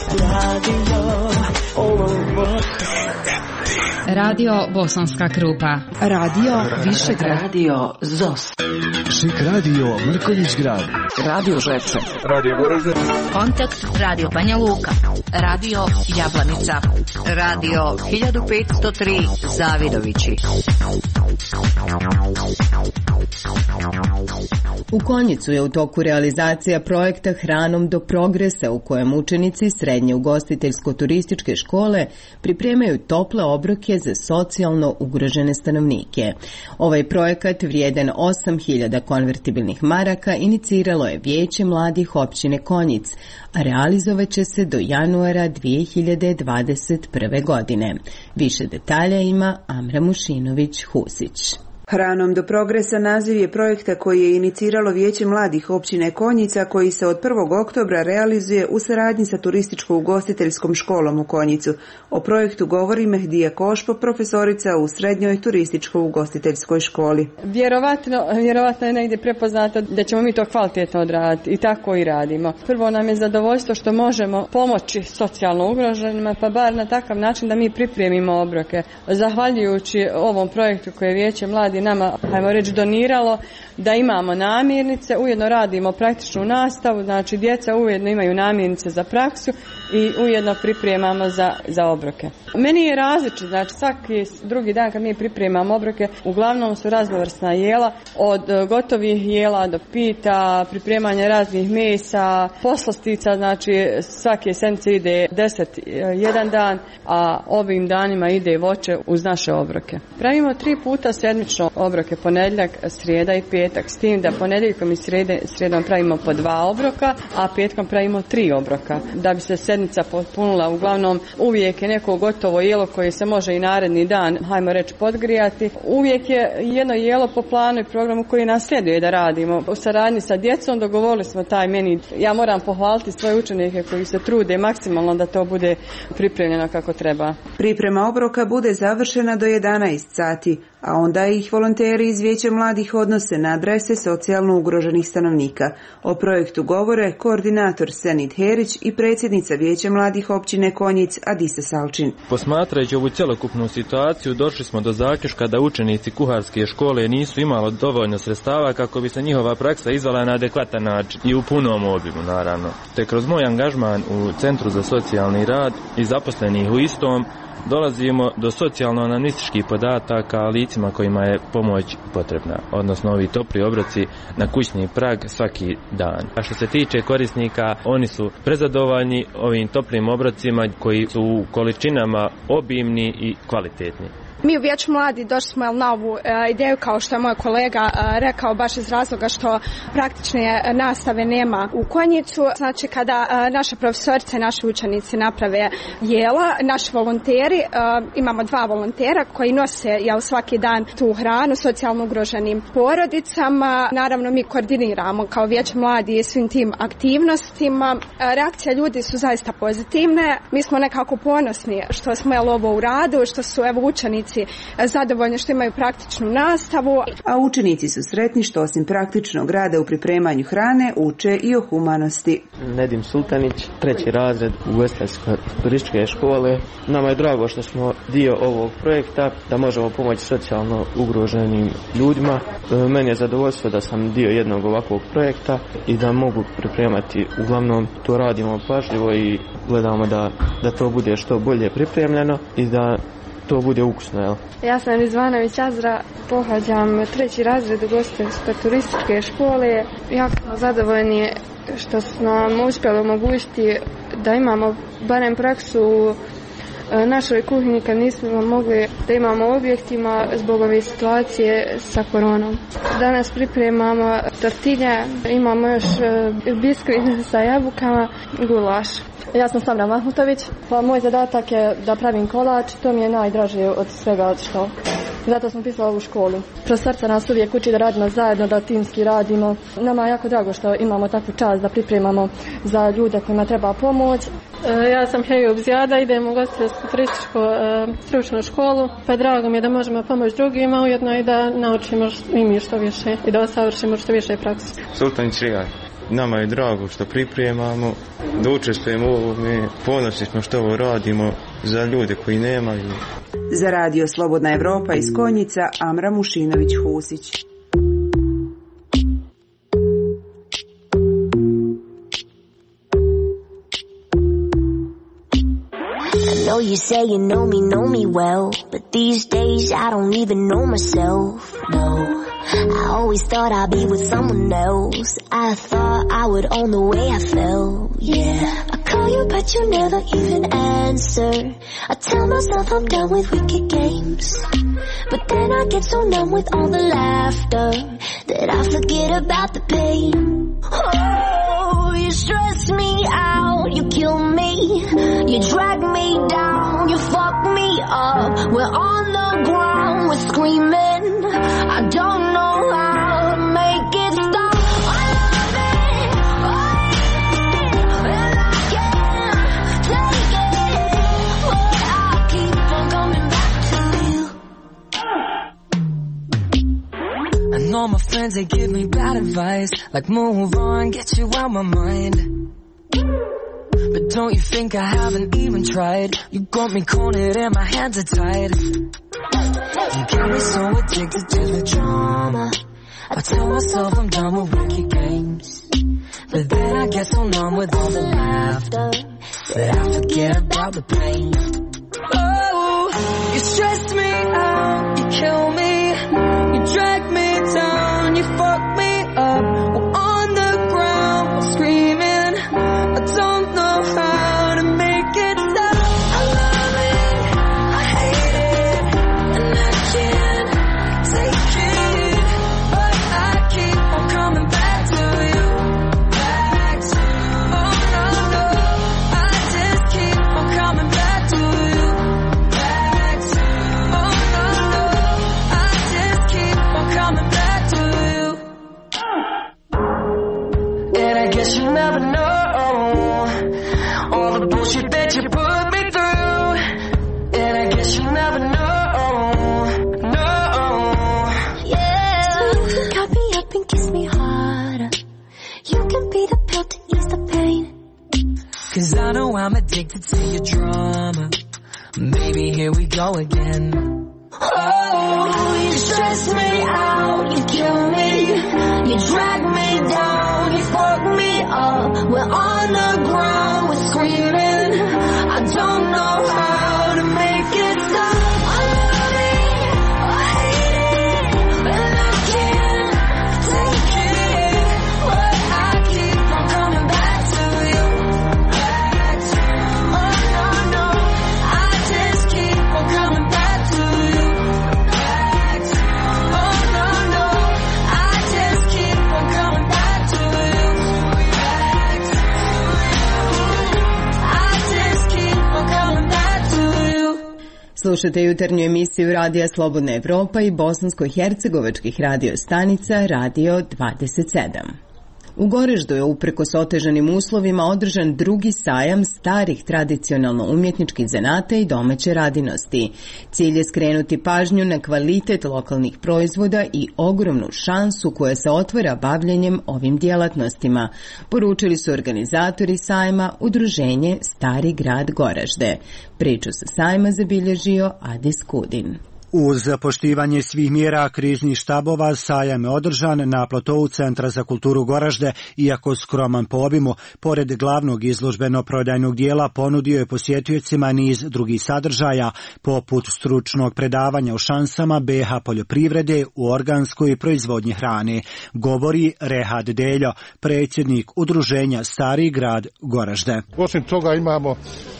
Radio Bosanska Krupa. Radio Višegrad. Radio Zos. Šik Radio Mrkonjić Grad. Radio Žepče. Radio Goražde. Kontakt Radio Banja Luka. Radio Jablanica. Radio 1503 Zavidovići. U Konjicu je u toku realizacija projekta Hranom do progresa, u kojem učenici srednje ugostiteljsko-turističke škole pripremaju tople obroke za socijalno ugrožene stanovnike. Ovaj projekat, vrijedan 8.000 konvertibilnih maraka, iniciralo je Vijeće mladih općine Konjic, a realizovat će se do januara 2021. godine. Više detalja ima Amra Mušinović-Husić. Hranom do progresa naziv je projekta koji je iniciralo Vijeće mladih općine Konjica, koji se od 1. oktobra realizuje u saradnji sa turističko-ugostiteljskom školom u Konjicu. O projektu govori Mehdija Košpo, profesorica u srednjoj turističko-ugostiteljskoj školi. Vjerovatno je negdje prepoznato da ćemo mi to kvalitetno odraditi i tako i radimo. Prvo nam je zadovoljstvo što možemo pomoći socijalno ugroženima, pa bar na takav način da mi pripremimo obroke. Zahvaljujući ovom projektu koje je Vijeće mladih nama, ajmo reći, doniralo, da imamo namirnice, ujedno radimo praktičnu nastavu, znači djeca ujedno imaju namirnice za praksu i ujedno pripremamo za obroke. Meni je različit, znači svaki drugi dan kad mi pripremamo obroke, uglavnom su raznovrsna jela, od gotovih jela do pita, pripremanja raznih mesa, poslastica, znači svake sedmice ide 10 jedan dan, a ovim danima ide voće uz naše obroke. Pravimo 3 puta sedmično obroke, ponedjeljak, srijeda i petak, s tim da ponedjeljkom i srijedom pravimo po 2 obroka, a petkom pravimo 3 obroka. Da bi se sedmica potpunila, uglavnom uvijek je neko gotovo jelo koje se može i naredni dan, hajmo reći, podgrijati. Uvijek je jedno jelo po planu i programu koji nas sljeduje da radimo. U saradnji sa djecom dogovorili smo taj meni. Ja moram pohvaliti svoje učenike koji se trude maksimalno da to bude pripremljeno kako treba. Priprema obroka bude završena do 11 sati, a onda ih volonteri iz Vijeća mladih odnose na adrese socijalno ugroženih stanovnika. O projektu govore koordinator Senid Herić i predsjednica Vijeća mladih općine Konjic Adisa Salčin. Posmatrajući ovu cjelokupnu situaciju, došli smo do zaključka da učenici kuharske škole nisu imali dovoljno sredstava kako bi se njihova praksa izvala na adekvatan način i u punom obimu, naravno. Te kroz moj angažman u Centru za socijalni rad i zaposlenih u istom, dolazimo do socijalno-analističkih podataka o licima kojima je pomoć potrebna, odnosno ovi topli obroci na kućni prag svaki dan. A što se tiče korisnika, oni su prezadovoljni ovim toplim obrocima koji su u količinama obimni i kvalitetni. Mi u Vijeću mladih došli smo na ovu ideju, kao što je moj kolega rekao, baš iz razloga što praktične nastave nema u Konjicu. Znači kada naše profesorice i naši učenici naprave jela, naši volonteri, imamo 2 volontera koji nose svaki dan tu hranu socijalno ugroženim porodicama. Naravno mi koordiniramo kao Vijeće mladih svim tim aktivnostima. Reakcija ljudi su zaista pozitivne. Mi smo nekako ponosni što smo ovo u radu, što su učenici zadovoljni što imaju praktičnu nastavu. A učenici su sretni što osim praktičnog rada u pripremanju hrane uče i o humanosti. Nedim Sultanić, 3. razred ugostiteljske turističke škole. Nama je drago što smo dio ovog projekta, da možemo pomoći socijalno ugroženim ljudima. Meni je zadovoljstvo da sam dio jednog ovakvog projekta i da mogu pripremati. Uglavnom to radimo pažljivo i gledamo da to bude što bolje pripremljeno i da to bude ukusno, jel? Ja sam Rizvanović Azra, pohađam 3. razred ugostiteljske turističke škole. Jako smo zadovoljni što smo nam uspjeli omogućiti da imamo barem praksu u našoj kuhinji kad nismo mogli da imamo u objektima zbog ove situacije sa koronom. Danas pripremamo tortilje, imamo još biskvit sa jabukama i gulaš. Ja sam Samra Mahmutović, pa moj zadatak je da pravim kolač, to mi je najdraže od svega što. Zato sam pisala ovu školu. Profesorica nas uvijek uči da radimo zajedno, da timski radimo. Nama je jako drago što imamo takvu čast da pripremamo za ljude kojima treba pomoć. Ja sam Hejub Zjada, idem u ugostiteljsku turističku stručnu školu, pa drago mi je da možemo pomoći drugima, ujedno i da naučimo i mi što više i da usavršimo što više prakse. Sultanić Rijad. Nama je drago što pripremamo, da učestvujemo u ovome, ponosni smo što ovo radimo za ljude koji nemaju. Za Radio Slobodna Evropa iz Konjica, Amra Mušinović-Husić. I know you say you know me well, but these days I don't even know myself, no. I always thought I'd be with someone else. I thought I would own the way I felt, yeah. I call you but you never even answer. I tell myself I'm done with wicked games, but then I get so numb with all the laughter that I forget about the pain. Oh, you stress me out, you kill me, you drag me down, you fuck me up. We're on the ground, we're screaming. I don't know how to make it stop. I love it, and I can't take it, but I keep on coming back to you. And all my friends, they give me bad advice, like move on, get you out my mind. But don't you think I haven't even tried? You got me cornered and my hands are tied. You got me so addicted to the drama. I tell myself I'm done with wicked games, but then I get so numb with all the laughter that I forget about the pain. Oh, you stress me out, you kill me, you drag me down, you fuck me up. We're on the ground, screaming. I don't know how to make it stop. I love it, I hate it, and I can't take it, but I keep on coming back to you, back to you. Oh no, no, I just keep on coming back to you, back to you. Oh no, no, I just keep on coming back to you. And I guess you never know all the bullshit that you put me through. And I guess you never know, no. Yeah. So you can cut me up and kiss me harder. You can be the pill to ease the pain. 'Cause I know I'm addicted to your drama. Baby, here we go again. Oh, you stress me out, you kill me, you drag me down, you fuck me up. We're on the ground, we're screaming. I don't know how to make it stop. I love it, I hate it, and I can't take it, but I keep on coming back to you, back to you. Oh no, no, I just keep on coming back to you, back to you. Oh no, no, I just keep on coming back to you, back to you. I just keep on coming back to you. Slušate jutarnju emisiju Radija Slobodna Evropa i bosansko-hercegovačkih radio stanica Radio 27. U Goraždu je uprkos otežanim uslovima održan drugi sajam starih tradicionalno umjetničkih zanata i domaće radinosti. Cilj je skrenuti pažnju na kvalitet lokalnih proizvoda i ogromnu šansu koja se otvara bavljenjem ovim djelatnostima, poručili su organizatori sajma Udruženje Stari grad Goražde. Priču sa sajma zabilježio Adis Kudin. Uz poštivanje svih mjera kriznih štabova sajam je održan na platovu Centra za kulturu Goražde, iako skroman po obimu, pored glavnog izložbeno-prodajnog dijela ponudio je posjetiocima niz drugih sadržaja, poput stručnog predavanja o šansama BiH poljoprivrede u organskoj proizvodnji hrane, govori Rehad Deljo, predsjednik Udruženja Stari grad Goražde. Osim toga imamo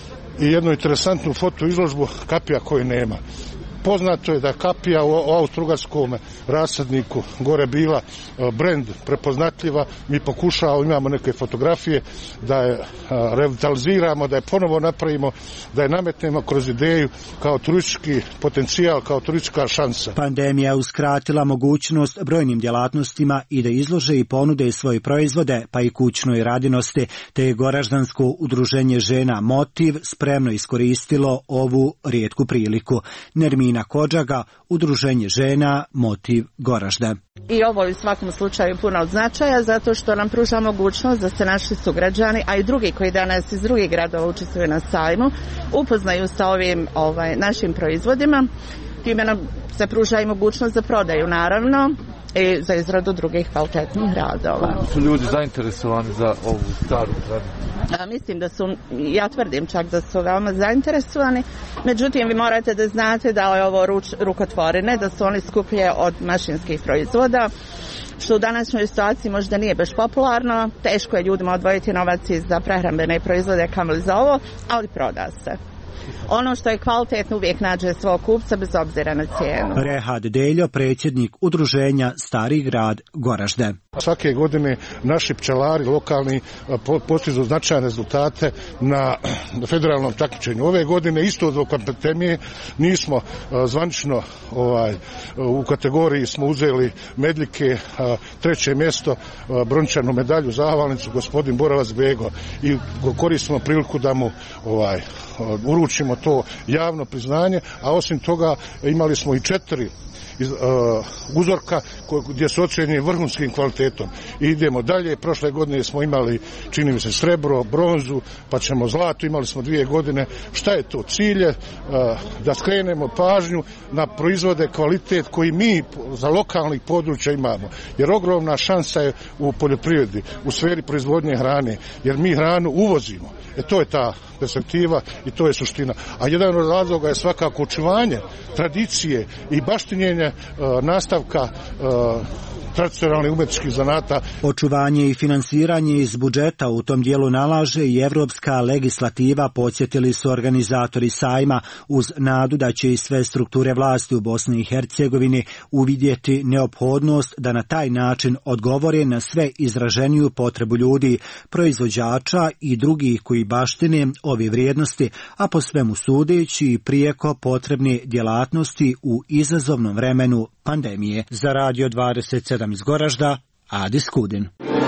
i jednu interesantnu fotoizložbu kapija koje nema. Poznato je da kapija u austrougarskom rasadniku gore bila brend prepoznatljiva. Mi pokušavamo, imamo neke fotografije da je revitaliziramo, da je ponovo napravimo, da je nametnemo kroz ideju kao turistički potencijal, kao turistička šansa. Pandemija je uskratila mogućnost brojnim djelatnostima i da izlože i ponude svoje proizvode, pa i kućnoj radinosti, te je Goraždansko udruženje žena Motiv spremno iskoristilo ovu rijetku priliku. Nermina Kodžaga, Udruženje žena Motiv Goražde. I ovo je u svakom slučaju puno od značaja zato što nam pruža mogućnost da se naši sugrađani, a i drugi koji danas iz drugih gradova učestvuju na sajmu, upoznaju sa ovim našim proizvodima. Time nam se pruža i mogućnost za prodaju, naravno, i za izradu drugih kvalitetnih radova. Su ljudi zainteresovani za ovu staru tradiciju? Mislim da su, ja tvrdim čak da su veoma zainteresovani, međutim vi morate da znate da je ovo rukotvorine, da su oni skuplje od mašinskih proizvoda, što u današnjoj situaciji možda nije baš popularno, teško je ljudima odvojiti novac za prehrambene proizvode kamoli za ovo, ali proda se. ono što je kvalitetno uvijek nađe svog kupca bez obzira na cijenu. Rehad Deljo, predsjednik udruženja Stari grad Goražde. Svake godine naši pčelari lokalni postižu značajne rezultate na federalnom takmičenju. Ove godine isto zbog pandemije nismo zvanično u kategoriji smo uzeli medljike, 3. mjesto, brončanu medalju zahvalnicu gospodin Boravac Bego i koristimo priliku da mu uručimo to javno priznanje, a osim toga imali smo i 4 uzorka gdje su ocjenjeni vrhunskim kvalitetom. I idemo dalje, prošle godine smo imali, čini mi se, srebro, bronzu, pa ćemo zlato, imali smo 2 godine. Šta je to? Cilj je da skrenemo pažnju na proizvode, kvalitet koji mi za lokalnih područja imamo. Jer ogromna šansa je u poljoprivredi, u sferi proizvodnje hrane, jer mi hranu uvozimo. To je ta perspektiva i to je suština. A jedan od razloga je svakako očuvanje tradicije i baštinjenje nastavka tradicionalnih umetničkih zanata. Očuvanje i finansiranje iz budžeta u tom dijelu nalaže i evropska legislativa, podsjetili su organizatori sajma, uz nadu da će i sve strukture vlasti u Bosni i Hercegovini uvidjeti neophodnost da na taj način odgovore na sve izraženiju potrebu ljudi, proizvođača i drugih koji baštine ove vrijednosti, a po svemu sudeći i prijeko potrebne djelatnosti u izazovnom vremenu pandemije. Za Radio 27 iz Goražda, Adi Skudin.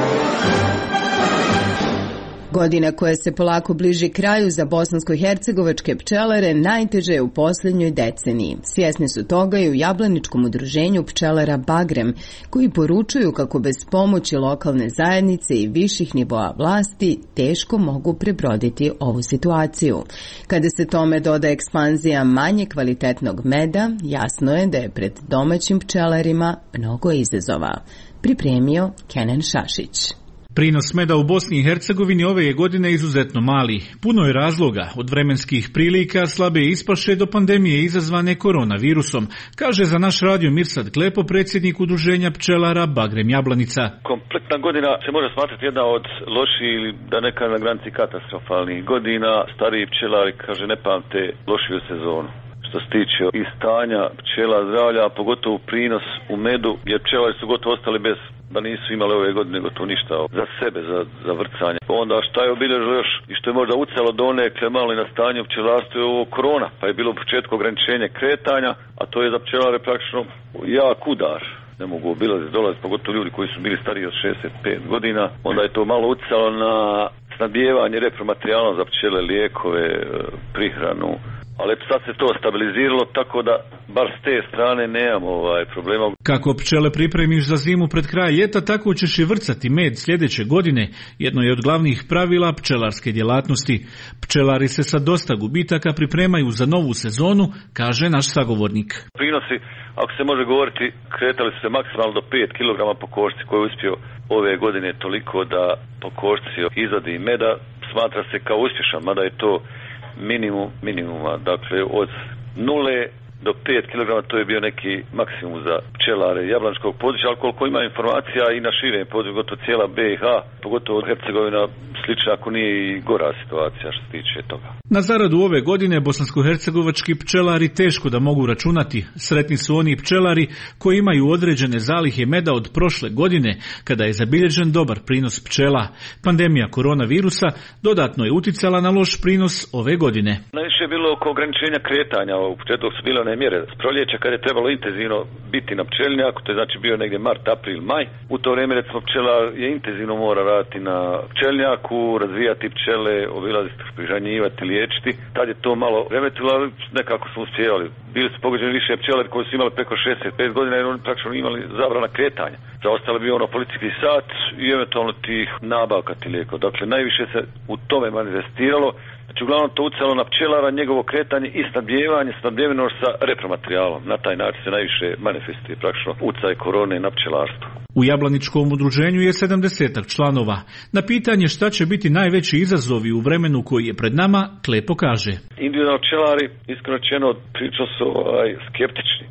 Godina koja se polako bliži kraju za bosansko-hercegovačke pčelare najteže je u posljednjoj deceniji. Svjesni su toga i u Jablaničkom udruženju pčelara Bagrem, koji poručuju kako bez pomoći lokalne zajednice i viših nivoa vlasti teško mogu prebroditi ovu situaciju. Kada se tome doda ekspanzija manje kvalitetnog meda, jasno je da je pred domaćim pčelarima mnogo izazova. Pripremio Kenan Šašić. Prinos meda u Bosni i Hercegovini ove je godine izuzetno mali. Puno je razloga, od vremenskih prilika, slabe ispaše do pandemije izazvane koronavirusom, kaže za naš radio Mirsad Klepo, predsjednik udruženja pčelara Bagrem Jablanica. Kompletna godina se može smatrati jedna od loših ili da ne kažem na granici katastrofalnih godina. Stariji pčelari, kaže, ne pamte lošiju sezonu. Što se tiče i stanja pčela zdravlja, pogotovo prinos u medu, jer pčelari su gotovo ostali bez, da nisu imali ove godine gotovo ništa za sebe, za vrcanje. Onda šta je obilježilo još i što je možda ucelo donekle malo i na stanju pčelarstva je ovo korona, pa je bilo u početku ograničenje kretanja, a to je za pčelare praktično jak udar. Ne mogu obilaziti, dolaziti, pogotovo ljudi koji su bili stariji od 65 godina. Onda je to malo ucelo na snabdijevanje repromaterijalom za pčele, lijekove, prihranu. Ali sad se to stabiliziralo, tako da bar s te strane nemamo problema. Kako pčele pripremiš za zimu pred kraj ljeta, tako ćeš i vrcati med sljedeće godine. Jedno je od glavnih pravila pčelarske djelatnosti. Pčelari se sa dosta gubitaka pripremaju za novu sezonu, kaže naš sagovornik. Prinosi, ako se može govoriti, kretali su se maksimalno do 5 kg po košci, koji je uspio ove godine toliko da po košci izvadi meda, smatra se kao uspješan, mada je to minimuma, dakle od 0 do 5 kg, to je bio neki maksimum za pčelare Jablančkog područja, ali koliko ima informacija i na širem području, gotovo cijela BiH, pogotovo Hercegovina, slična ako nije i gora situacija što se tiče toga. Na zaradu ove godine bosansko-hercegovački pčelari teško da mogu računati. Sretni su oni pčelari koji imaju određene zalihe meda od prošle godine, kada je zabilježen dobar prinos pčela. Pandemija koronavirusa dodatno je uticala na loš prinos ove godine. Najviše je bilo oko ograničenja kretanja, u početku su bile one mjere s proljeća kad je trebalo intenzivno biti na pčelinjaku, to je znači bio negdje mart, april, maj. U to vrijeme recimo pčela je intenzivno mora raditi na pčelinjaku, razvijati pčele, obilaziti, prihranjivati, liječiti. Tad je to malo remetilo, ali nekako smo uspjevali. Bili su pogođeni više pčelari koji su imali preko 65 godina jer oni praktično imali zabrana kretanja. Za ostale bi ono policijski sat i eventualno tih nabavka ti lijekova. Dakle, najviše se u tome manifestiralo. Znači, uglavnom to ucelo na pčelara, njegovo kretanje i snabdjeveno sa repromaterijalom. Na taj način se najviše manifestuje praktično ucaj korone na pčelarstvo. U Jablaničkom udruženju je 70 članova. Na pitanje šta će biti najveći izazovi u vremenu koji je pred nama, Klepo kaže. Individualni pčelari, iskreno rečeno, prilično su skeptični.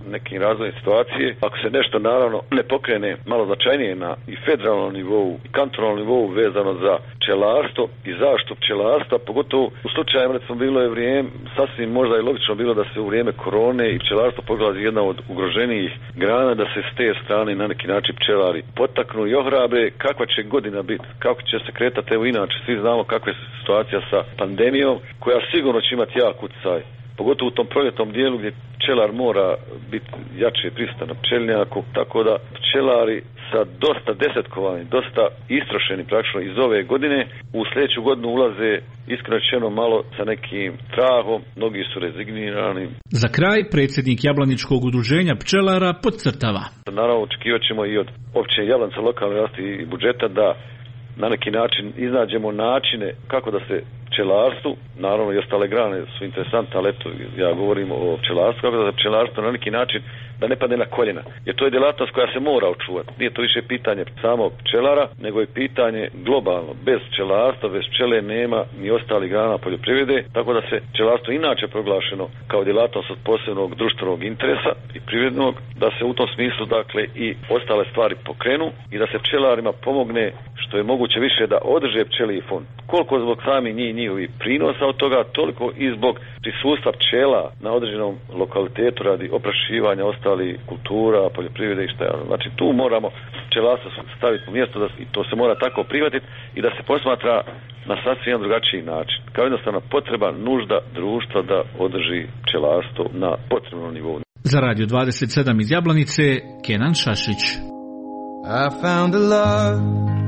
nekim razvojem situacije. Ako se nešto naravno ne pokrene malo značajnije na i federalnom nivou i kantonalnom nivou vezano za pčelarstvo i zaštitu pčelarstva, pogotovo u slučajima, recimo, bilo je vrijeme, sasvim možda i logično bilo da se u vrijeme korone i pčelarstvo proglazi jedna od ugroženijih grana, da se s te strane na neki način pčelari potaknu i ohrabre. Kakva će godina biti, kako će se kretati, evo inače svi znamo kakva je situacija sa pandemijom, koja sigurno će imati jak utjecaj, pogotovo u tom proljetnom dijelu gdje pčelar mora biti jače prisutan na pčelinjaku, tako da pčelari sa dosta desetkovani, dosta istrošeni praktično iz ove godine, u sljedeću godinu ulaze iskreno rečeno malo sa nekim trahom, mnogi su rezignirani. Za kraj, predsjednik Jablaničkog udruženja pčelara podcrtava. Naravno, očekivat ćemo i od općine Jablanica, lokalne vlasti i budžeta da na neki način iznađemo načine kako da se pčelarstvu, naravno i ostale grane su interesantne, ali eto, ja govorim o pčelarstvu, kako da se pčelarstvo na neki način da ne padne na koljena. Jer to je djelatnost koja se mora očuvati. Nije to više pitanje samo pčelara, nego je pitanje globalno. Bez pčelarstva, bez pčele nema ni ostalih grana poljoprivrede, tako da se pčelarstvo inače proglašeno kao djelatnost od posebnog društvenog interesa i privrednog, da se u tom smislu dakle i ostale stvari pokrenu i da se pčelarima pomogne što je moguće više da održe pčeliji fond. Koliko zbog sami njihovi prinosa od toga, toliko i zbog prisustva pčela na određenom lokalitetu radi oprašivanja ostalih kultura, poljoprivrede i šta je. Znači tu moramo pčelarstvo staviti u mjesto i to se mora tako prihvatiti i da se posmatra na sasvim drugačiji način. Kao jednostavna potreba, nužda društva da održi pčelarstvo na potrebnom nivou. Za Radio 27 iz Jablanice, Kenan Šašić. I found a love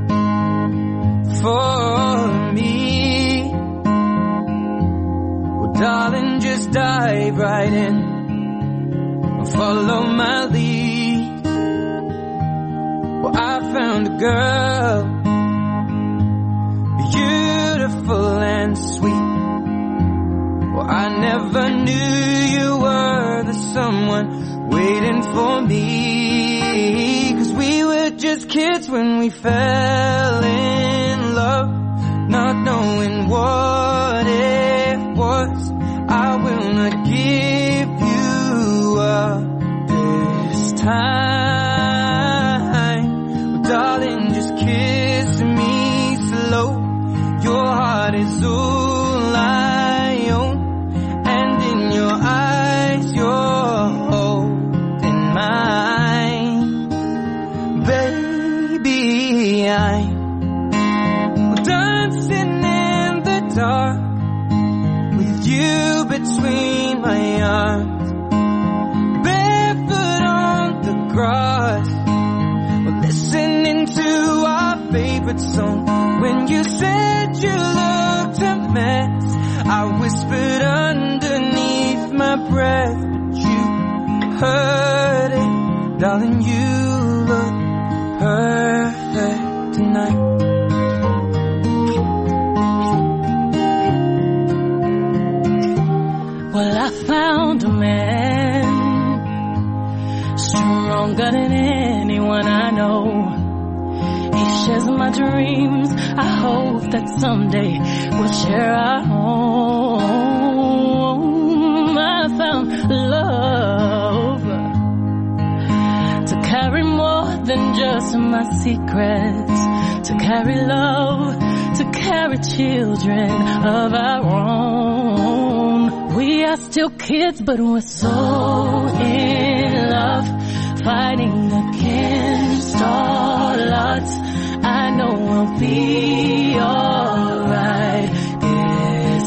for me. Well, darling, just dive right in and follow my lead. Well, I found a girl, beautiful and sweet. Well, I never knew you were the someone waiting for me. 'Cause we were just kids when we fell in love, not knowing what it was. I will not give you up this time. Well, darling, just kiss me slow. Your heart is all I own, and in your eyes you're holding mine. Baby, I'm dancing in the dark with you between my arms, barefoot on the grass. We're listening to our favorite song. When you said you looked a mess, I whispered underneath my breath, but you heard it. Darling, you look perfect tonight. Well, I found a man stronger than anyone I know. He shares my dreams. I hope that someday we'll share our home. I found love to carry more than just my secrets, to carry love, to carry children of our own. We are still kids, but we're so in love, fighting against all odds. I know we'll be alright this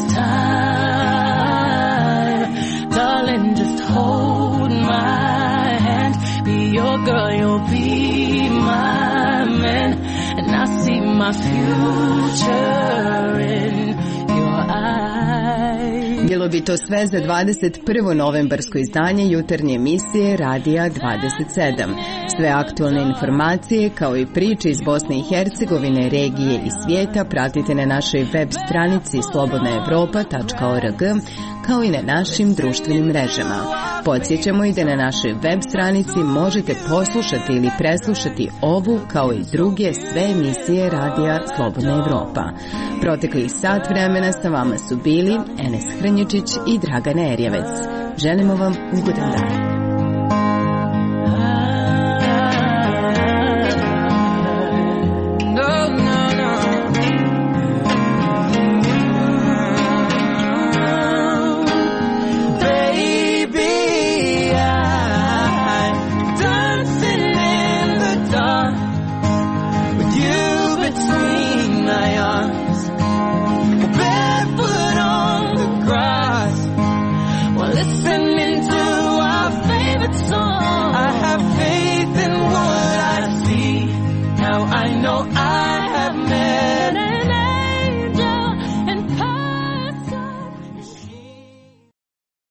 time. Darling, just hold my hand. Be your girl, you'll be my man. And I see my future in your eyes. Bilo bi to sve za 21. novembarsko izdanje jutarnje emisije Radija 27. Sve aktualne informacije kao i priče iz Bosne i Hercegovine, regije i svijeta pratite na našoj web stranici slobodnaevropa.org kao i na našim društvenim mrežama. Podsjećamo i da na našoj web stranici možete poslušati ili preslušati ovu kao i druge sve emisije Radija Slobodna Evropa. Proteklih sat vremena sa vama su bili Enes Hrnječić i Dragana Erjevec. Želimo vam ugodan dan.